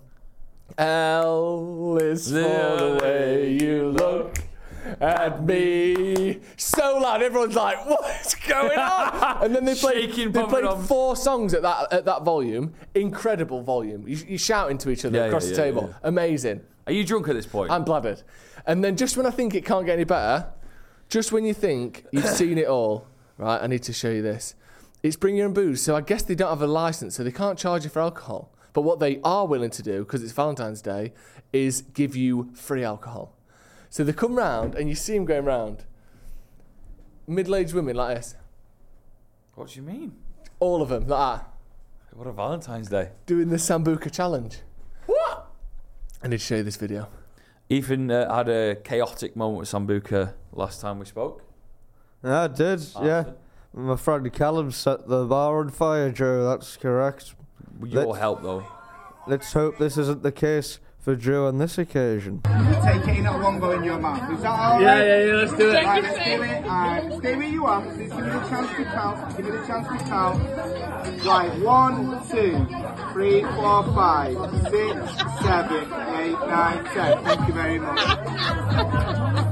L is for the way you look at me. So loud, everyone's like, what's going on? And then they played, Shaking they played poppadom. four songs at that at that volume. Incredible volume. You, you're shouting to each other Yeah, across yeah, the yeah, table. yeah. Amazing. Are you drunk at this point? I'm bladdered. And then just when I think it can't get any better, just when you think you've seen it all, right, I need to show you this. It's bring your own booze. So I guess they don't have a license, so they can't charge you for alcohol. But what they are willing to do, because it's Valentine's Day, is give you free alcohol. So they come round and you see them going round. Middle-aged women like this. What do you mean? All of them, like that. What a Valentine's Day. Doing the Sambuca challenge. What? I need to show you this video. Ethan uh, had a chaotic moment with Sambuca last time we spoke. Yeah, I did. Yeah. Arson. My friend Callum set the bar on fire, Drew. That's correct. With your Let's- help, though. Let's hope this isn't the case for Drew on this occasion. Take it in at one go in your mouth. Is that all right? Yeah, yeah, yeah, let's do it. Right, let's do it. Alright, stay where you are. Give me the chance to count. Give me the chance to count. Right, one, two, three, four, five, six, seven, eight, nine, ten. Thank you very much.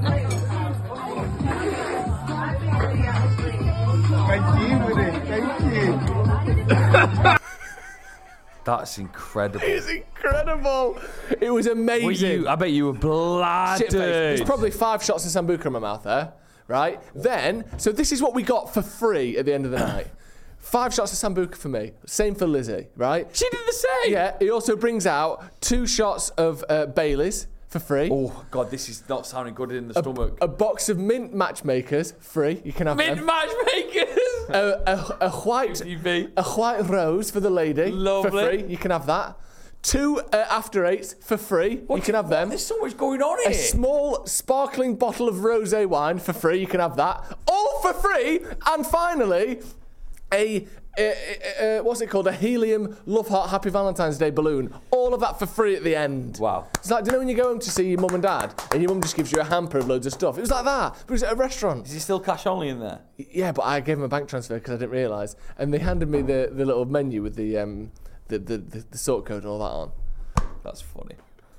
Thank you, Woody. Thank you. That's incredible. It's incredible. It was amazing. Were you, I bet you were Shit face. There's bladdered. probably five shots of Sambuca in my mouth there, right? Then, so this is what we got for free at the end of the night. Five shots of Sambuca for me. Same for Lizzie, right? She did the same. Yeah, he also brings out two shots of uh, Baileys for free. Oh, God, this is not sounding good in the stomach. A box of mint matchmakers, free. You can have Mint them. matchmakers. A, a, a white, U V. a white rose for the lady, Lovely. for free. You can have that. Two uh, after eights for free. you can have them. There's so much going on A here. small sparkling bottle of rosé wine for free. You can have that. All for free. And finally, a, a, a, a what's it called? A helium Love Heart Happy Valentine's Day balloon. All of that for free at the end. Wow. It's like, do you know when you go home to see your mum and dad and your mum just gives you a hamper of loads of stuff? It was like that. But it was at a restaurant. Is he still cash only in there? Yeah, but I gave him a bank transfer because I didn't realise. And they handed me the, the little menu with the, um, the, the, the, the sort code and all that on. That's funny.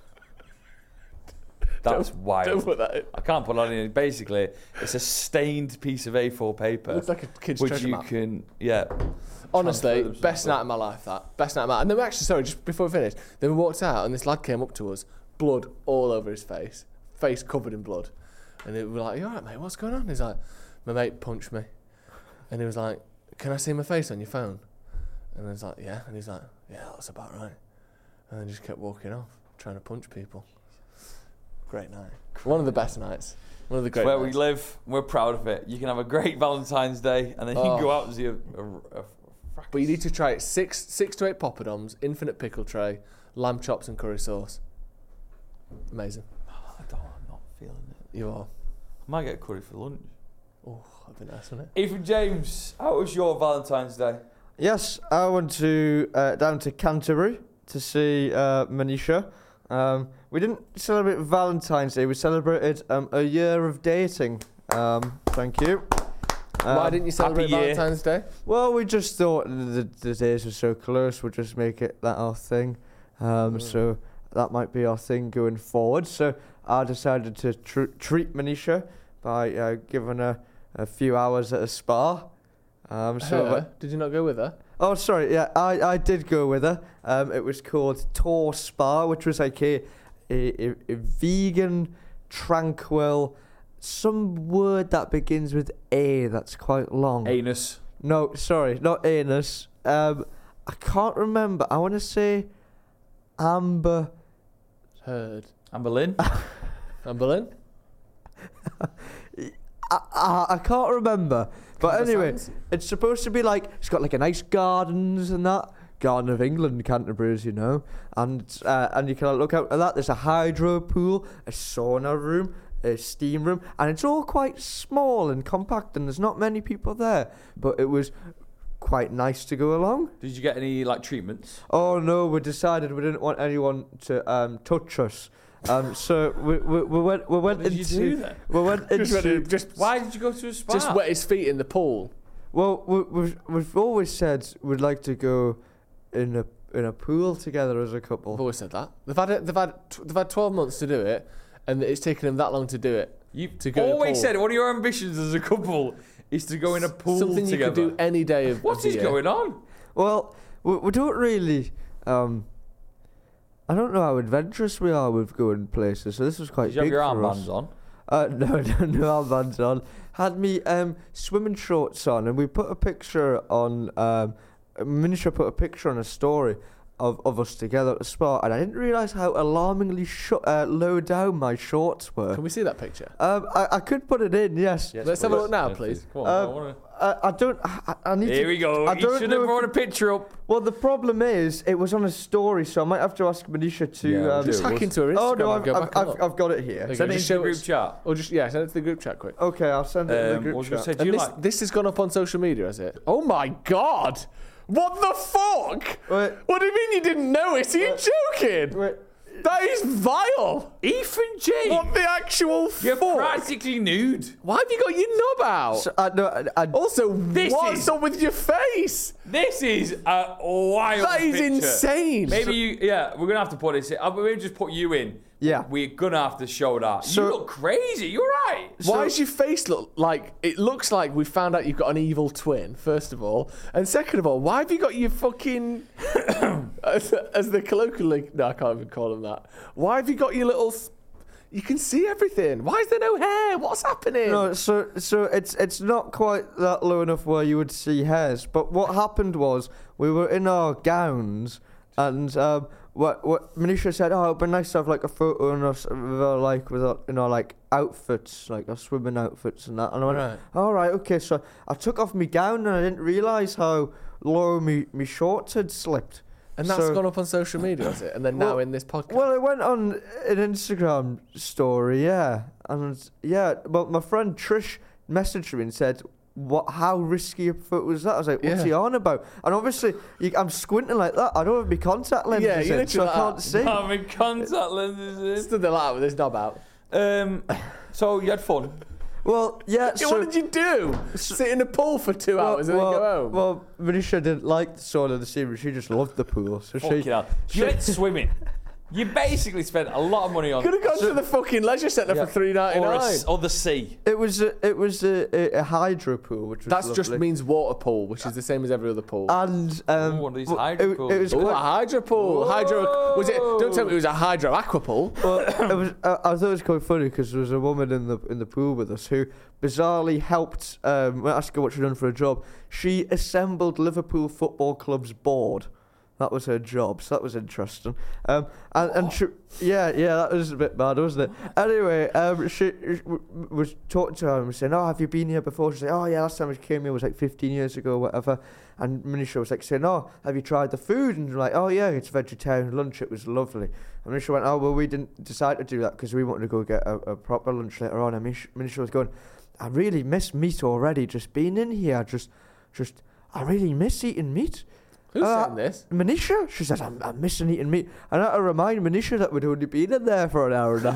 That's Don't- wild. don't put that in. I can't put that in. Basically, it's a stained piece of A four paper. Looks like a kid's which treasure you map. can, yeah. Honestly, transfer them best somewhere. night of my life, that. Best night of my life. And then we actually, sorry, just before we finished, then we walked out and this lad came up to us, blood all over his face, face covered in blood. And we were like, you all right, mate? What's going on? He's like, my mate punched me. And he was like, can I see my face on your phone? And I was like, yeah. And he's like, yeah, that's about right. And then just kept walking off, trying to punch people. Great night. One of the best nights. One of the great Where nights. we live, we're proud of it. You can have a great Valentine's Day, and then you Oh. can go out and see a, a, a But you need to try it. Six, six to eight poppadoms, infinite pickle tray, lamb chops and curry sauce. Amazing. I don't, I'm not feeling it. You are. I might get a curry for lunch. Oh, that'd be nice, wouldn't it? Ethan James, how was your Valentine's Day? Yes, I went to uh, down to Canterbury to see uh, Manisha. Um, we didn't celebrate Valentine's Day. We celebrated um, a year of dating. Um, thank you. Um, Why didn't you celebrate happy year. Valentine's Day? Well, we just thought the, the days were so close, we'll just make it that our thing. Um, Mm. So that might be our thing going forward. So I decided to tr- treat Manisha by uh, giving her a few hours at a spa. Um, so Her? Did you not go with her? Oh, sorry. Yeah, I, I did go with her. Um, it was called Tor Spa, which was like a, a, a, a vegan, tranquil, some word that begins with A that's quite long. Anus. No, sorry, not anus. Um, I can't remember. I want to say Amber. Heard. Amber Lynn. Amber Lynn? I, I, I can't remember. But Amber anyway, Sands? it's supposed to be like, it's got like a nice gardens and that. Garden of England, Canterbury, as you know. And uh, and you can look out at that. There's a hydro pool, a sauna room, a steam room. And it's all quite small and compact and there's not many people there. But it was quite nice to go along. Did you get any like treatments? Oh no, we decided we didn't want anyone to um, touch us. Um, so we, we, we went we went What did you into do then? we went Just, went into in- just, Why did you go to a spa? just wet his feet in the pool. well we, we've we've always said we'd like to go in a in a pool together as a I've couple. always said that. They've had it, they've had tw- they've had twelve months to do it, and it's taken them that long to do it. You've to go in a always pool. said one of your ambitions as a couple is to go in a pool Something together. you could do any day of, What of the is year. going on? Well, we, we don't really. Um, I don't know how adventurous we are with going places, so this was quite Did you have big your for us. armbands on? Uh, no, no, no armbands on. Had me um, swimming shorts on, and we put a picture on. Um, Manisha put a picture on a story of, of us together at the spa, and I didn't realise how alarmingly sh- uh, low down my shorts were. Can we see that picture? Um, I, I could put it in, yes. Yes, Let's have a please. look now, Yes, please. Come on, I Um, wanna- I, I don't. I, I need Here to. we go. I You don't should know have if brought you- a picture up. Well, the problem is, it was on a story, so I might have to ask Manisha to. Yeah, we'll um, do Just it. hack We'll- into her Instagram oh no, and I've, go I've, back and I've, look. I've got it here. There you Send go, it just into the show group us- chat. Or just yeah, send it to the group chat quick. Okay, I'll send it in the Um, group I was gonna chat. say, do And you this, like? this has gone up on social media, has it? Oh my god! What the fuck? Wait. What do you mean you didn't notice? Are you joking? Wait, That is vile! Ethan James, What the actual you're fuck? practically nude. Why have you got your knob out? so, I, no, I, I, Also, This what's is- up with your face? This is a wild. That is picture. insane. Maybe you, yeah, we're gonna have to put this in. Uh, Maybe just put you in. Yeah. We're gonna have to show that. So- you look crazy. You're right. Why does your face look like it looks like we found out you've got an evil twin, first of all. And second of all, why have you got your fucking as, as the colloquially no, I can't even call them that. Why have you got your little s- you can see everything. Why is there no hair? What's happening? no, so so it's it's not quite that low enough where you would see hairs. But what happened was we were in our gowns, and um, what what Manisha said, oh, it'd be nice to have like a photo in us with our like with our, you know like outfits, like our swimming outfits and that. And I went, Right. all right, okay. So I took off my gown and I didn't realise how low me me shorts had slipped. And that's So- gone up on social media, has it? And then now Well- in this podcast. Well, it went on an Instagram story, yeah, and yeah. Well, my friend Trish messaged me and said, "What? How risky a foot was that?" I was like, "What's Yeah. he on about?" And obviously, you, I'm squinting like that. I don't have my contact lenses Yeah, you in, so literally I can't like see. Having contact lenses Stood there like that with his knob out. in. Um, so you had fun. Well, yeah. Yeah, so, what did you do? Sit in a pool for two well, hours and well, then go home? well, Manisha didn't like the sauna the sea, but she just loved the pool. So Fucking she, hell. You went swimming. You basically spent a lot of money on. Could have gone to the fucking leisure centre Yeah. for three ninety or, a nine. s- or the sea. it was a, it was a, a, a hydro pool, which was That just lovely. means water pool, which is the same as every other pool. And um, Ooh, one of these well, hydro it, pools. it was Oh, quite, a hydro pool. Hydro. Was it? Don't tell me it was a hydro aqua pool. Well, it was. Uh, I thought it was quite funny because there was a woman in the in the pool with us who bizarrely helped. Um, when I asked her what she'd done for a job, she assembled Liverpool Football Club's board. That was her job, so that was interesting. Um, and and she, yeah, yeah, that was a bit bad, wasn't it? Anyway, um, she, she w- was talking to her and was saying, "Oh, have you been here before?" She said, "Oh, yeah, last time I came here was like fifteen years ago, whatever." And Manisha was like saying, "Oh, have you tried the food?" And like, "Oh yeah, it's vegetarian lunch. It was lovely." And Manisha went, "Oh well, we didn't decide to do that because we wanted to go get a, a proper lunch later on." And Manisha, Manisha was going, "I really miss meat already. Just being in here, just, just, I really miss eating meat." Who's Uh, saying this? Manisha, she said, I'm, I'm missing eating meat. And I had to remind Manisha that we'd only been in there for an hour and a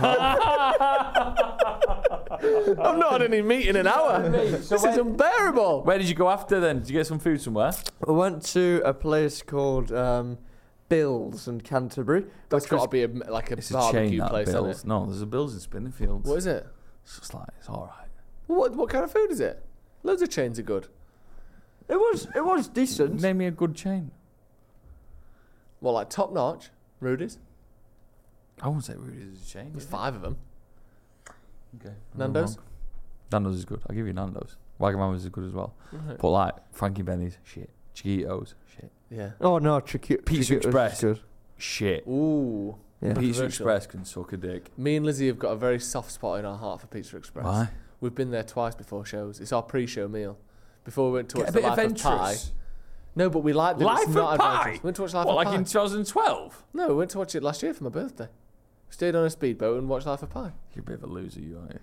half. I've not had any meat in an hour. This is unbearable. Where did you go after then? Did you get some food somewhere? We went to a place called um, Bill's in Canterbury. That's which got to was- be a, like a It's a barbecue chain, that place, isn't Bills. it? No, there's a Bills in Spinningfields. What is it? It's just like, it's all right. What what kind of food is it? Loads of chains are good. It was, it was decent. Name me a good chain. Well, like top notch, Rudy's. I won't say Rudy's is a chain. There's is it? five of them. Okay. I'm Nando's? wrong. Nando's is good. I'll give you Nando's. Wagamama's is good as well. Right. But like, Frankie Benny's, shit. Chiquitos, shit. Yeah. Oh no, Chiqui- Pizza Chiquitos is Express. good. Shit. Ooh. Yeah. Pizza Controversial. Express can suck a dick. Me and Lizzie have got a very soft spot in our heart for Pizza Express. Why? We've been there twice before shows. It's our pre-show meal. Before we went to watch Get a The bit Life of Pi. adventurous. No, but we liked that Life it's of not Pi? adventurous. We went to watch Life What, of like Pi. in twenty twelve? No, we went to watch it last year for my birthday. Stayed on a speedboat and watched Life of Pi. You're a bit of a loser, you are.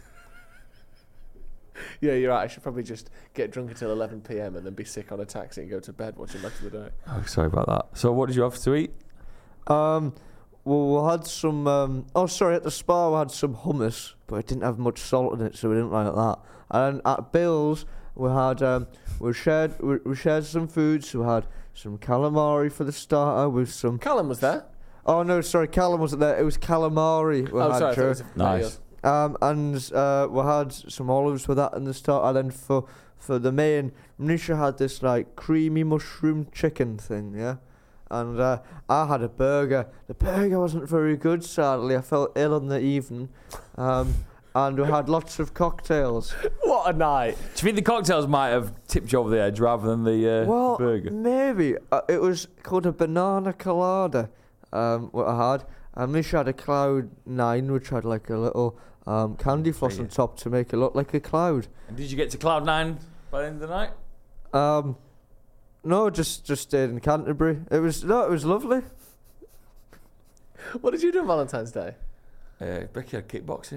Yeah, you're right. I should probably just get drunk until eleven p.m. and then be sick on a taxi and go to bed watching the rest of the day. Oh, sorry about that. So what did you have to eat? Um, well, we had some. Um, oh, sorry, at the spa we had some hummus, but it didn't have much salt in it, so we didn't like that. And at Bill's we had um, we shared we, we shared some food. So we had some calamari for the starter with some. Callum was there. Oh no, sorry, Callum wasn't there. It was calamari. We oh, had, sorry. I thought it Joe. was a Nice. Um, and uh, we had some olives with that in the start, and then for for the main, Manisha had this like creamy mushroom chicken thing, yeah. And uh, I had a burger. The burger wasn't very good, sadly. I felt ill in the evening, um, and we had lots of cocktails. What a night. Do you think the cocktails might have tipped you over the edge rather than the uh, Well, burger? maybe uh, it was called a banana colada. Um, what I had, and Manisha had a cloud nine, which had like a little. Um, candy floss on top to make it look like a cloud. And did you get to cloud nine by the end of the night? Um, no, just just stayed in Canterbury. It was no, it was lovely. What did you do on Valentine's Day? Uh, Becky had kickboxing.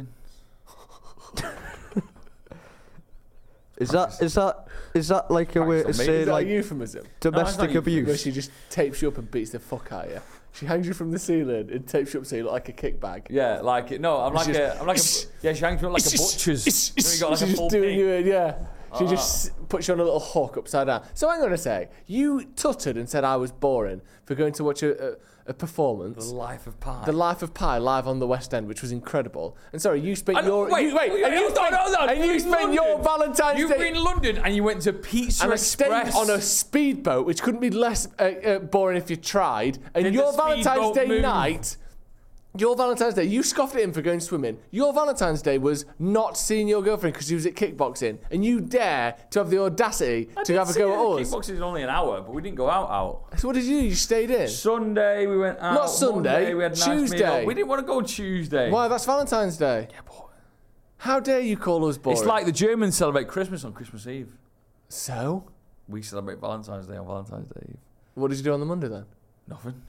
Is that is that is that like a way to Practice on me. say Is that like a euphemism? domestic No, it's not Where abuse? she just tapes you up and beats the fuck out of you. She hangs you from the ceiling and tapes you up so you look like a kickbag. Yeah, like it. No, I'm like She's- a. I'm like a. Yeah, she hangs me up like a butcher's. Then you got like She's a full just doing pig. you in, yeah. She Ah. just s- puts you on a little hook upside down. So I'm going to say, you tutted and said I was boring for going to watch a, a, a The performance. Life of Pi. The Life of Pi live on the West End, which was incredible. And sorry, you spent And- your wait, you, wait, wait, and you hold on, spent, hold on. and You you were in spent your London. Valentine's You Day were in London and you went to Pizza and I Express. stayed on a speedboat, which couldn't be less uh, uh, boring if you tried. And Did your the Valentine's speedboat Day move? night, your Valentine's Day, you scoffed at him for going swimming. Your Valentine's Day was not seeing your girlfriend because she was at kickboxing, and you dare to have the audacity I to did have a see go it. at us. Kickboxing is only an hour, but we didn't go out out. So what did you do? You stayed in. Sunday we went out. Not Sunday, Monday, we had a nice Tuesday. meal. We didn't want to go Tuesday. Why? That's Valentine's Day. Yeah, but How dare you call us boring? it's like the Germans celebrate Christmas on Christmas Eve. So, We celebrate Valentine's Day on Valentine's Day Eve. what did you do on the Monday then? Nothing.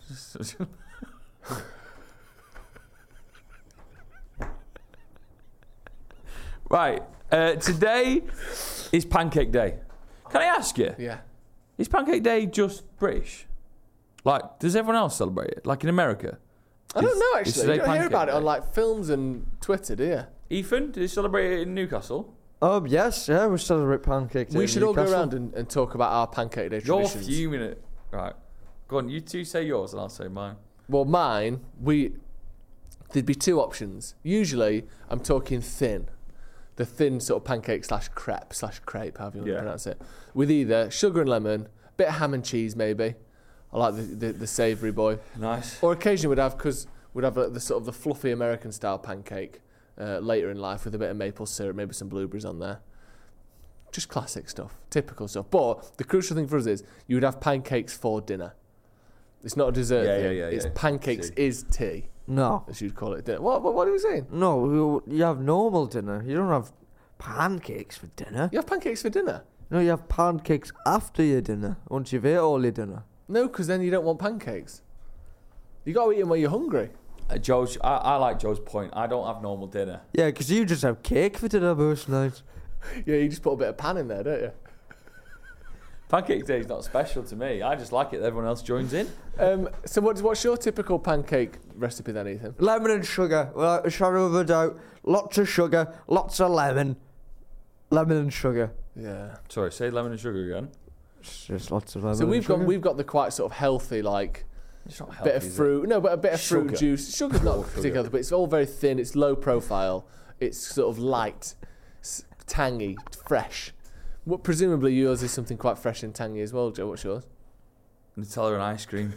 Right. Uh, today is Pancake Day. Can I ask you, Yeah. is Pancake Day just British? Like, does everyone else celebrate it? Like in America? I don't Is- know is actually. today You don't hear Pancake about it on Day? like films and Twitter, do you? Ethan, did you celebrate it in Newcastle? Um, yes, yeah, we celebrate pancake day. We in should all go Newcastle. around and, and talk about our Pancake Day You're traditions. fuming it. Right. Go on, you two say yours and I'll say mine. Well, mine, we there'd be two options. Usually, I'm talking thin, the thin sort of pancake slash crepe slash crepe, however you want Yeah. to pronounce it, with either sugar and lemon, bit of ham and cheese maybe. I like the the, the savoury boy. Nice. Or occasionally we'd have because we'd have a, the sort of the fluffy American style pancake uh, later in life with a bit of maple syrup, maybe some blueberries on there. Just classic stuff, typical stuff. But the crucial thing for us is you would have pancakes for dinner. It's not a dessert Yeah, thing. yeah, yeah, It's yeah. pancakes See. is tea, No. as you'd call it. Dinner. What, what, what are you saying? No, you, you have normal dinner. You don't have pancakes for dinner. You have pancakes for dinner? No, you have pancakes after your dinner, once you've ate all your dinner. No, because then you don't want pancakes. You got to eat them when you're hungry. Uh, Joe's, I, I like Joe's point. I don't have normal dinner. Yeah, because you just have cake for dinner most nights. Yeah, you just put a bit of pan in there, don't you? Pancake day is not special to me. I just like it that everyone else joins in. Um, so what, what's your typical pancake recipe then, Ethan? Lemon and sugar, without a shadow of a doubt. Lots of sugar, lots of lemon. Lemon and sugar. Yeah. Sorry, say lemon and sugar again. It's just lots of lemon So and we've got sugar. we've got the quite sort of healthy, like It's not healthy, bit of is it? fruit. No, but a bit of fruit Sugar. juice. Sugar's not Oh, particularly sugar. healthy, but it's all very thin. It's low profile. It's sort of light, s- tangy, fresh. What presumably yours is something quite fresh and tangy as well, Joe. What's yours? Nutella and ice cream.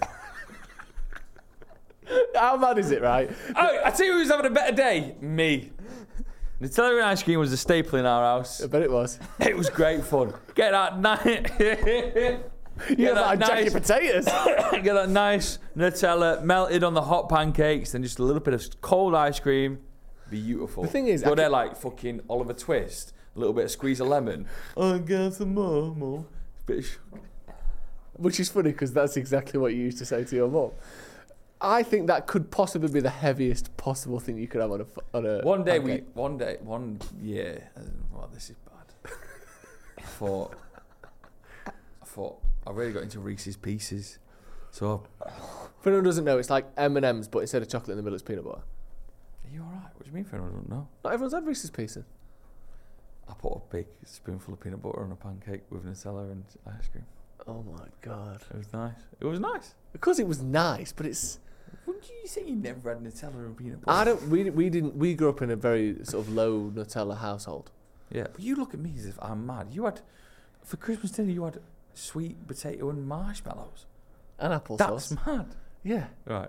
How mad is it, right? Oh, I tell you who's having a better day? Me. Nutella and ice cream was a staple in our house. I bet it was. It was great fun. Get that nice... You have that that jacket potatoes. Get that nice Nutella melted on the hot pancakes, then just a little bit of cold ice cream. Beautiful. The thing is, go I there can- like fucking Oliver Twist, a little bit of squeeze of lemon. Oh, get some more, more. Bit of sugar. Which is funny because that's exactly what you used to say to your mum. I think that could possibly be the heaviest possible thing you could have on a f- on a. One day pancake. we, one day, one year. Uh, well, this is bad. I thought, I thought I really got into Reese's Pieces. So, For anyone who doesn't know, it's like M and M's, but instead of chocolate in the middle, it's peanut butter. are you all right? What do you mean? For anyone who don't know, Not everyone's had Reese's Pieces. I put a big spoonful of peanut butter on a pancake with Nutella and ice cream. Oh my god! It was nice. It was nice. Because it was nice, but it's. Wouldn't you say you never had Nutella and peanut butter? I don't. We we didn't. We grew up in a very sort of low Nutella household. Yeah, but you look at me as if I'm mad. You had, for Christmas dinner, you had sweet potato and marshmallows. And applesauce. That's mad. Yeah. Right.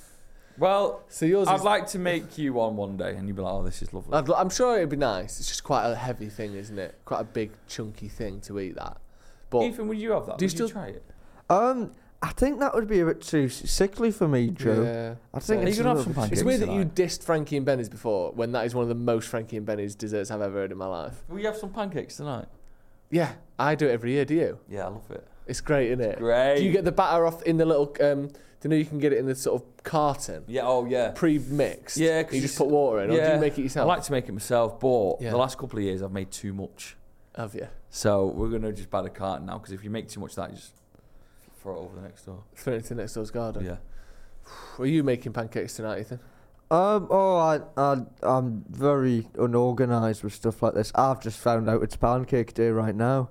Well, So yours I'd is. like to make you one one day, and you'd be like, "Oh, this is lovely." I'd, I'm sure it'd be nice. It's just quite a heavy thing, isn't it? Quite a big chunky thing to eat that. But Ethan, would you have that? Do you would you still- try it? Um, I think that would be a bit too sickly for me, Joe. yeah. I think Are it's you gonna a have little some bit It's pancakes weird that you tonight? dissed Frankie and Benny's before, when that is one of the most Frankie and Benny's desserts I've ever heard in my life. Will you have some pancakes tonight? Yeah, I do it every year. Do you? Yeah, I love it. It's great, isn't it? Great. Do you get the batter off in the little? Um, do you know you can get it in the sort of carton, Yeah. Oh, yeah. pre-mixed? Yeah, 'cause You you just s- put water in, or do yeah. you make it I yourself? like to make it myself, but Yeah. the last couple of years I've made too much. Have you? So we're gonna just buy the carton now, because if you make too much of that, you just throw it over the next door. Throw it into next door's garden. Yeah. Are you making pancakes tonight, Ethan? Um, oh, I, I, I'm very unorganised with stuff like this. I've just found out it's pancake day right now.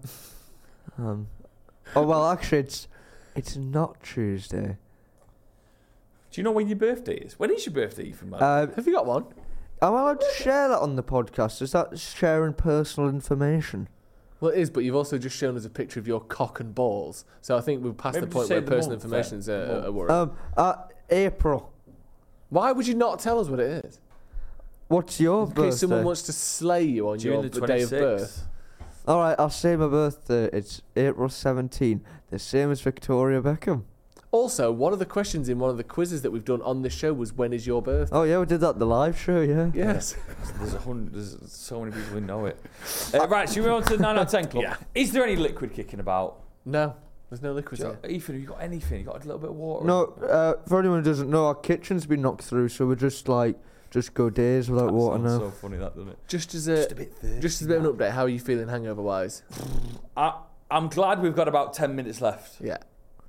Um, oh well, actually, it's it's not Tuesday. Do you know when your birthday is? When is your birthday, Ethan? Man? Uh, Have you got one? am I allowed to share that on the podcast? Is that sharing personal information? Well, it is, but you've also just shown us a picture of your cock and balls. So I think we've passed Maybe the just point say where the personal month, information is then. a, a worry. Um, uh, April. Why would you not tell us what it is? What's your In birthday? case someone wants to slay you on June your the b- day of twenty-sixth. birth. All right, I'll say my birthday. It's April seventeenth, the same as Victoria Beckham. Also, one of the questions in one of the quizzes that we've done on this show was, when is your birthday? Oh yeah, we did that at the live show. Yeah. Yes. There's a hundred. There's so many people who know it. Uh, right, should we move on to the nine out of ten club? Yeah. Is there any liquid kicking about? No, there's no liquid Jo- here. Ethan, have you got anything? You got a little bit of water? No, uh, for anyone who doesn't know, our kitchen's been knocked through, so we're just like just go days without That water sounds now. so funny, that doesn't it? Just as a, Just a bit thirsty. just as a bit of an update, how are you feeling hangover-wise? I, I'm glad we've got about ten minutes left. Yeah.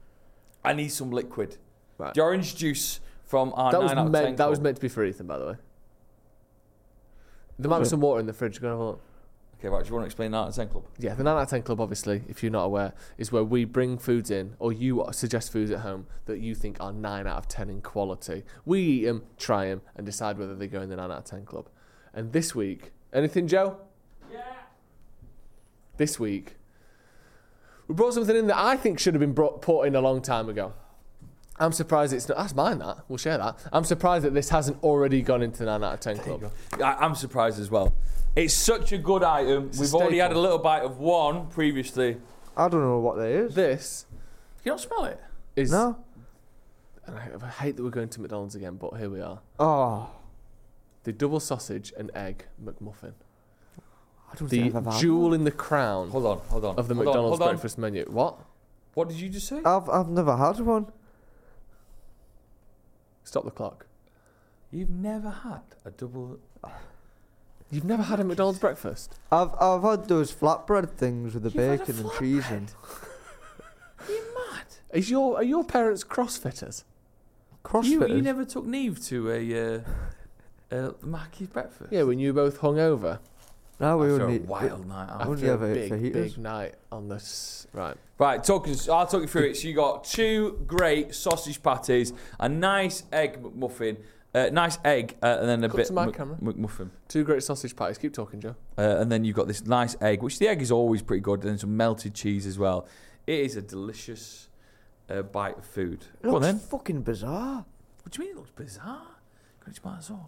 I need some liquid. Right. The orange juice from our That was nine out of ten meant. That was club. meant to be for Ethan, by the way. There might be Was it? some water in the fridge. Go and have a look. Okay, right. Do you want to explain nine out of ten club? Yeah, the nine out of ten club, obviously, if you're not aware, is where we bring foods in, or you suggest foods at home that you think are nine out of ten in quality. We eat them, try them, and decide whether they go in the nine out of ten club. And this week, anything, Joe? Yeah. This week, we brought something in that I think should have been brought, put in a long time ago. I'm surprised it's not. That's mine, that. We'll share that. I'm surprised that this hasn't already gone into the nine out of ten club. I, I'm surprised as well. It's such a good item. It's a We've already had a staple. little bite of one previously. I don't know what that is. This You don't smell it? is. No. And I, I hate that we're going to McDonald's again, but here we are. Oh, The double sausage and egg McMuffin. I don't The think I've had jewel one. in the crown Hold on, hold on. of the hold on, McDonald's hold on. breakfast menu. What? What did you just say? I've I've never had one. Stop the clock. You've never had a double. You've never had a McDonald's breakfast? I've I've had those flatbread things with the You've had a bacon and cheese in. Are you mad? Is your are your parents CrossFitters? You, CrossFit. you never took Neve to a uh, uh, Mackey's breakfast? Yeah, when you were both hung over No, we After only a wild night out. Only after a ever big, fajitas. big night on this. Right. Right, talk us, I'll talk you through it. So you got two great sausage patties, a nice egg McMuffin, uh, nice egg, uh, and then a Cut bit to my Mc- camera. McMuffin. Two great sausage patties. Keep talking, Joe. Uh, and then you've got this nice egg, which the egg is always pretty good, and then some melted cheese as well. It is a delicious uh, bite of food. It Go on looks then. fucking bizarre. What do you mean it looks bizarre? Can you tomato sauce?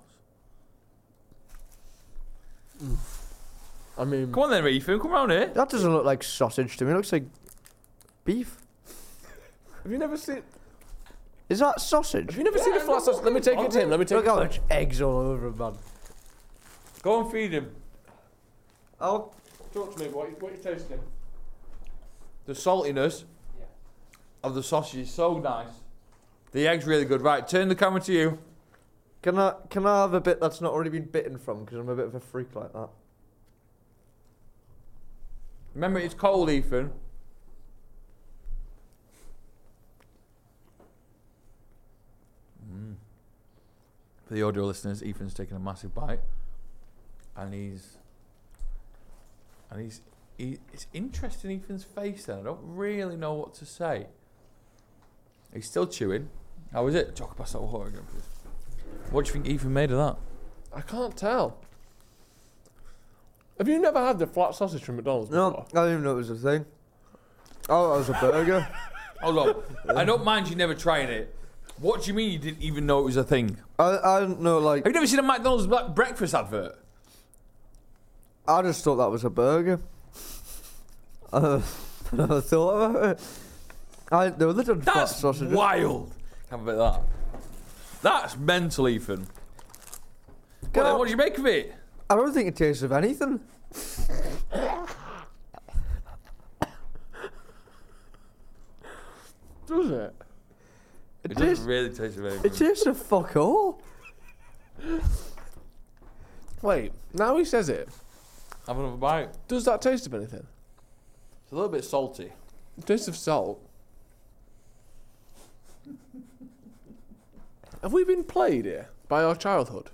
I mean, Come on then, Ethan, come round here. That doesn't look like sausage to me. It looks like beef. have you never seen? Is that sausage? Have you never seen a flat sausage? Let me take it to him. Let me take Look it. how To him. much eggs all over him, man. Go and feed him. Oh, Talk to me. What, what are you tasting? The saltiness of the sausage is so nice. The egg's really good. Right, turn the camera to you. can I can I have a bit that's not already been bitten from? Because I'm a bit of a freak like that. Remember, it's cold, Ethan. Mm. For the audio listeners, Ethan's taking a massive bite, and he's and he's he, it's interesting. Ethan's face. Then I don't really know what to say. He's still chewing. How is it? Talk pass that water again, please. What do you think Ethan made of that? I can't tell. Have you never had the flat sausage from McDonald's No, before? I didn't even know it was a thing. Oh, it was a burger. Hold on. I don't mind you never trying it. What do you mean you didn't even know it was a thing? I I didn't know like Have you never seen a McDonald's black breakfast advert? I just thought that was a burger. Uh, I never thought about it. I didn't know they done flat That's sausages. wild. Have a bit of that. That's mental, Ethan. What, Can I- then, what do you make of it? I don't think it tastes of anything. Does it? It, It tastes. doesn't really taste of anything. It tastes of fuck all. Wait. Now he says it. Have another bite. Does that taste of anything? It's a little bit salty. It tastes of salt. Have we been played here by our childhood?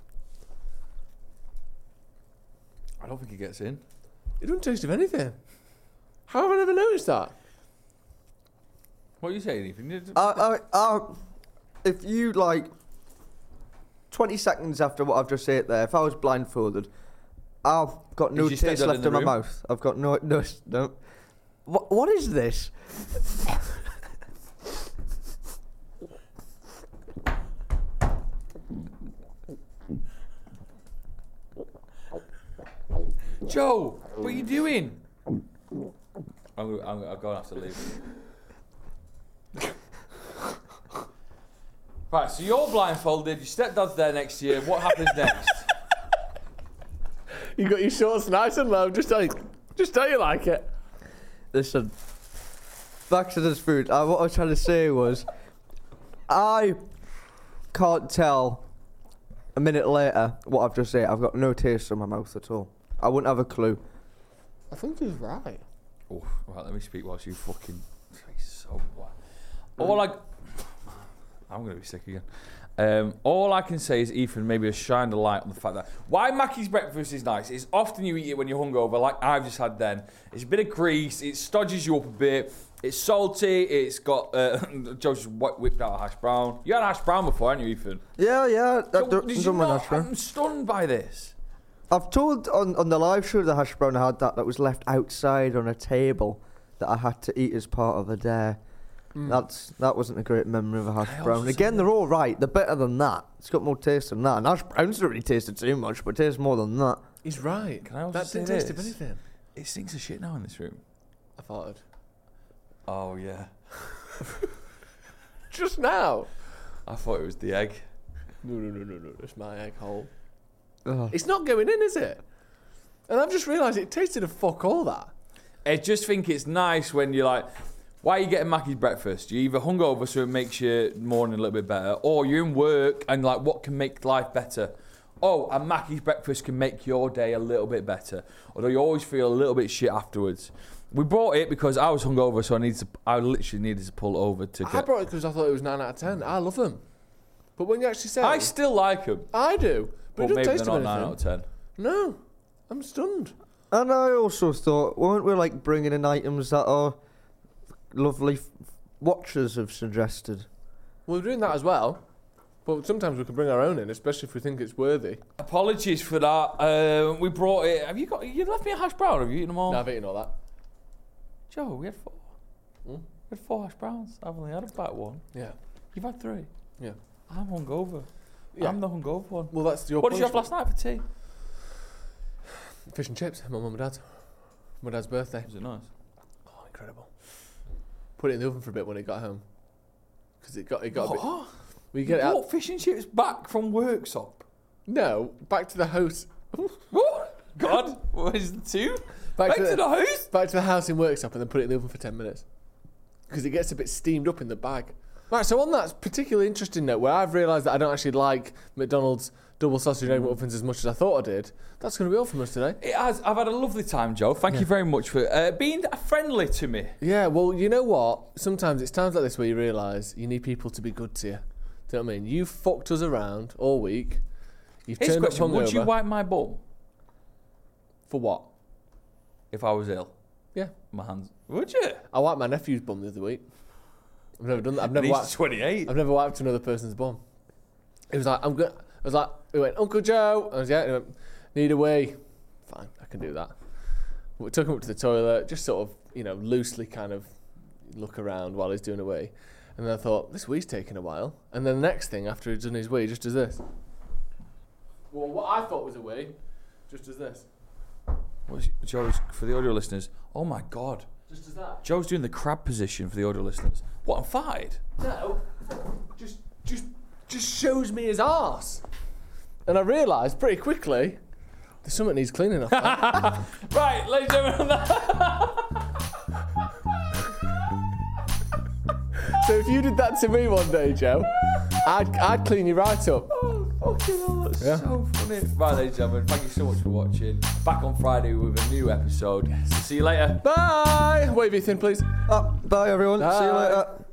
I don't think it gets in. It doesn't taste of anything. How have I never noticed that? What are you saying, Ethan? You- I, I, I, if you like, twenty seconds after what I've just said there, if I was blindfolded, I've got no Is your taste stepdad left in the in my room? mouth. I've got no, no, no. What, what is this? Joe, what are you doing? I'm gonna, I'm, I'm going to have to leave. Right, so you're blindfolded, your stepdad's there next to you. What happens next? You got your shorts nice and low. Just like, just how you like it. Listen, back to this food. Uh, what I was trying to say was, I can't tell a minute later what I've just said. I've got no taste in my mouth at all. I wouldn't have a clue. I think he's right. Oh, right, let me speak whilst you fucking. So what? All I. I'm going to be sick again. Um, all I can say is Ethan maybe has shined a light on the fact that why Mackey's breakfast is nice is often you eat it when you're hungover, like I've just had then. It's a bit of grease, it stodges you up a bit, it's salty, it's got. Uh, Joe just whi- whipped out a hash brown. You had a hash brown before, hadn't you, Ethan? Yeah, yeah. That, So, that, did you done my not- hash brown. I'm stunned by this. I've told on, on the live show the hash brown I had that that was left outside on a table that I had to eat as part of a day. That's that wasn't a great memory of a hash I brown. also Again, said they're all right. They're better than that. It's got more taste than that. And hash browns don't really taste it too much, but it tastes more than that. He's right. Can I also that say didn't taste of this? anything. It stinks of shit now in this room. I farted. Oh, yeah. Just now. I thought it was the egg. No, no, no, no, no. It's my egg hole. Ugh. It's not going in, is it? And I've just realised it tasted of fuck all that. I just think it's nice when you're like, why are you getting Mackey's breakfast? You're either hungover so it makes your morning a little bit better, or you're in work and like, what can make life better? Oh, and Mackey's breakfast can make your day a little bit better. Although you always feel a little bit shit afterwards. We brought it because I was hungover, so I needed to, I literally needed to pull over to get... I brought it because I thought it was nine out of ten. I love them. But when you actually say... I still like them. I do. But, But it maybe doesn't taste they're of not anything. nine out of ten. No. I'm stunned. And I also thought, weren't we like bringing in items that our lovely f- watchers have suggested? We're doing that as well. But sometimes we can bring our own in, especially if we think it's worthy. Apologies for that. Uh, we brought it... Have you got... You left me a hash brown. Have you eaten them all? No, I've eaten all that. Joe, we had four. Hmm? We had four hash browns. I've only had about one. Yeah. You've had three. Yeah. I'm hungover. Yeah. I'm the hungover one. Well, that's your What did you have punishment. last night for tea? Fish and chips. My mum and dad's. My dad's birthday. Was it nice? Oh, incredible. Put it in the oven for a bit when it got home. Because it got, it got a bit... What? We get it out... What, fish and chips back from workshop? No, back to the house. What? God, what is the two? Back, Back to, to the, the house? back to the house in workshop and then put it in the oven for ten minutes. Because it gets a bit steamed up in the bag. Right, so on that particularly interesting note, where I've realised that I don't actually like McDonald's double sausage egg muffins as much as I thought I did, that's going to be all from us today. It has. I've had a lovely time, Joe. Thank you very much for uh, being friendly to me. Yeah, well, you know what? Sometimes it's times like this where you realise you need people to be good to you. Do you know what I mean? You've fucked us around all week. You've Here's a turned up question. Would you hungover. wipe my bum For what? if I was ill? Yeah. My hands. Would you? I wiped my nephew's bum the other week. I've never done that. I've never He's wiped... twenty-eight. I've never wiped another person's bum. It was like, I'm good. I was like, we went, Uncle Joe. I was, yeah, he went, need a wee. Fine, I can do that. We took him up to the toilet, just sort of, you know, loosely kind of look around while he's doing a wee. And then I thought, this wee's taking a while. And then the next thing, after he'd done his wee, just does this. Well, what I thought was a wee, just does this. What's, Joe's, for the audio listeners, oh my God. Just does that. Joe's doing the crab position for the audio listeners. What, I'm fired? No, just, just, just shows me his arse. And I realised pretty quickly, there's something needs cleaning off. That. Right, ladies and gentlemen. So if you did that to me one day, Joe, I'd, I'd clean you right up. Oh, fucking hell, that's Yeah. so funny. Right, ladies and gentlemen, thank you so much for watching. Back on Friday with a new episode. See you later. Bye. Wave Ethan, please. Ah, bye everyone. See you Bye. later.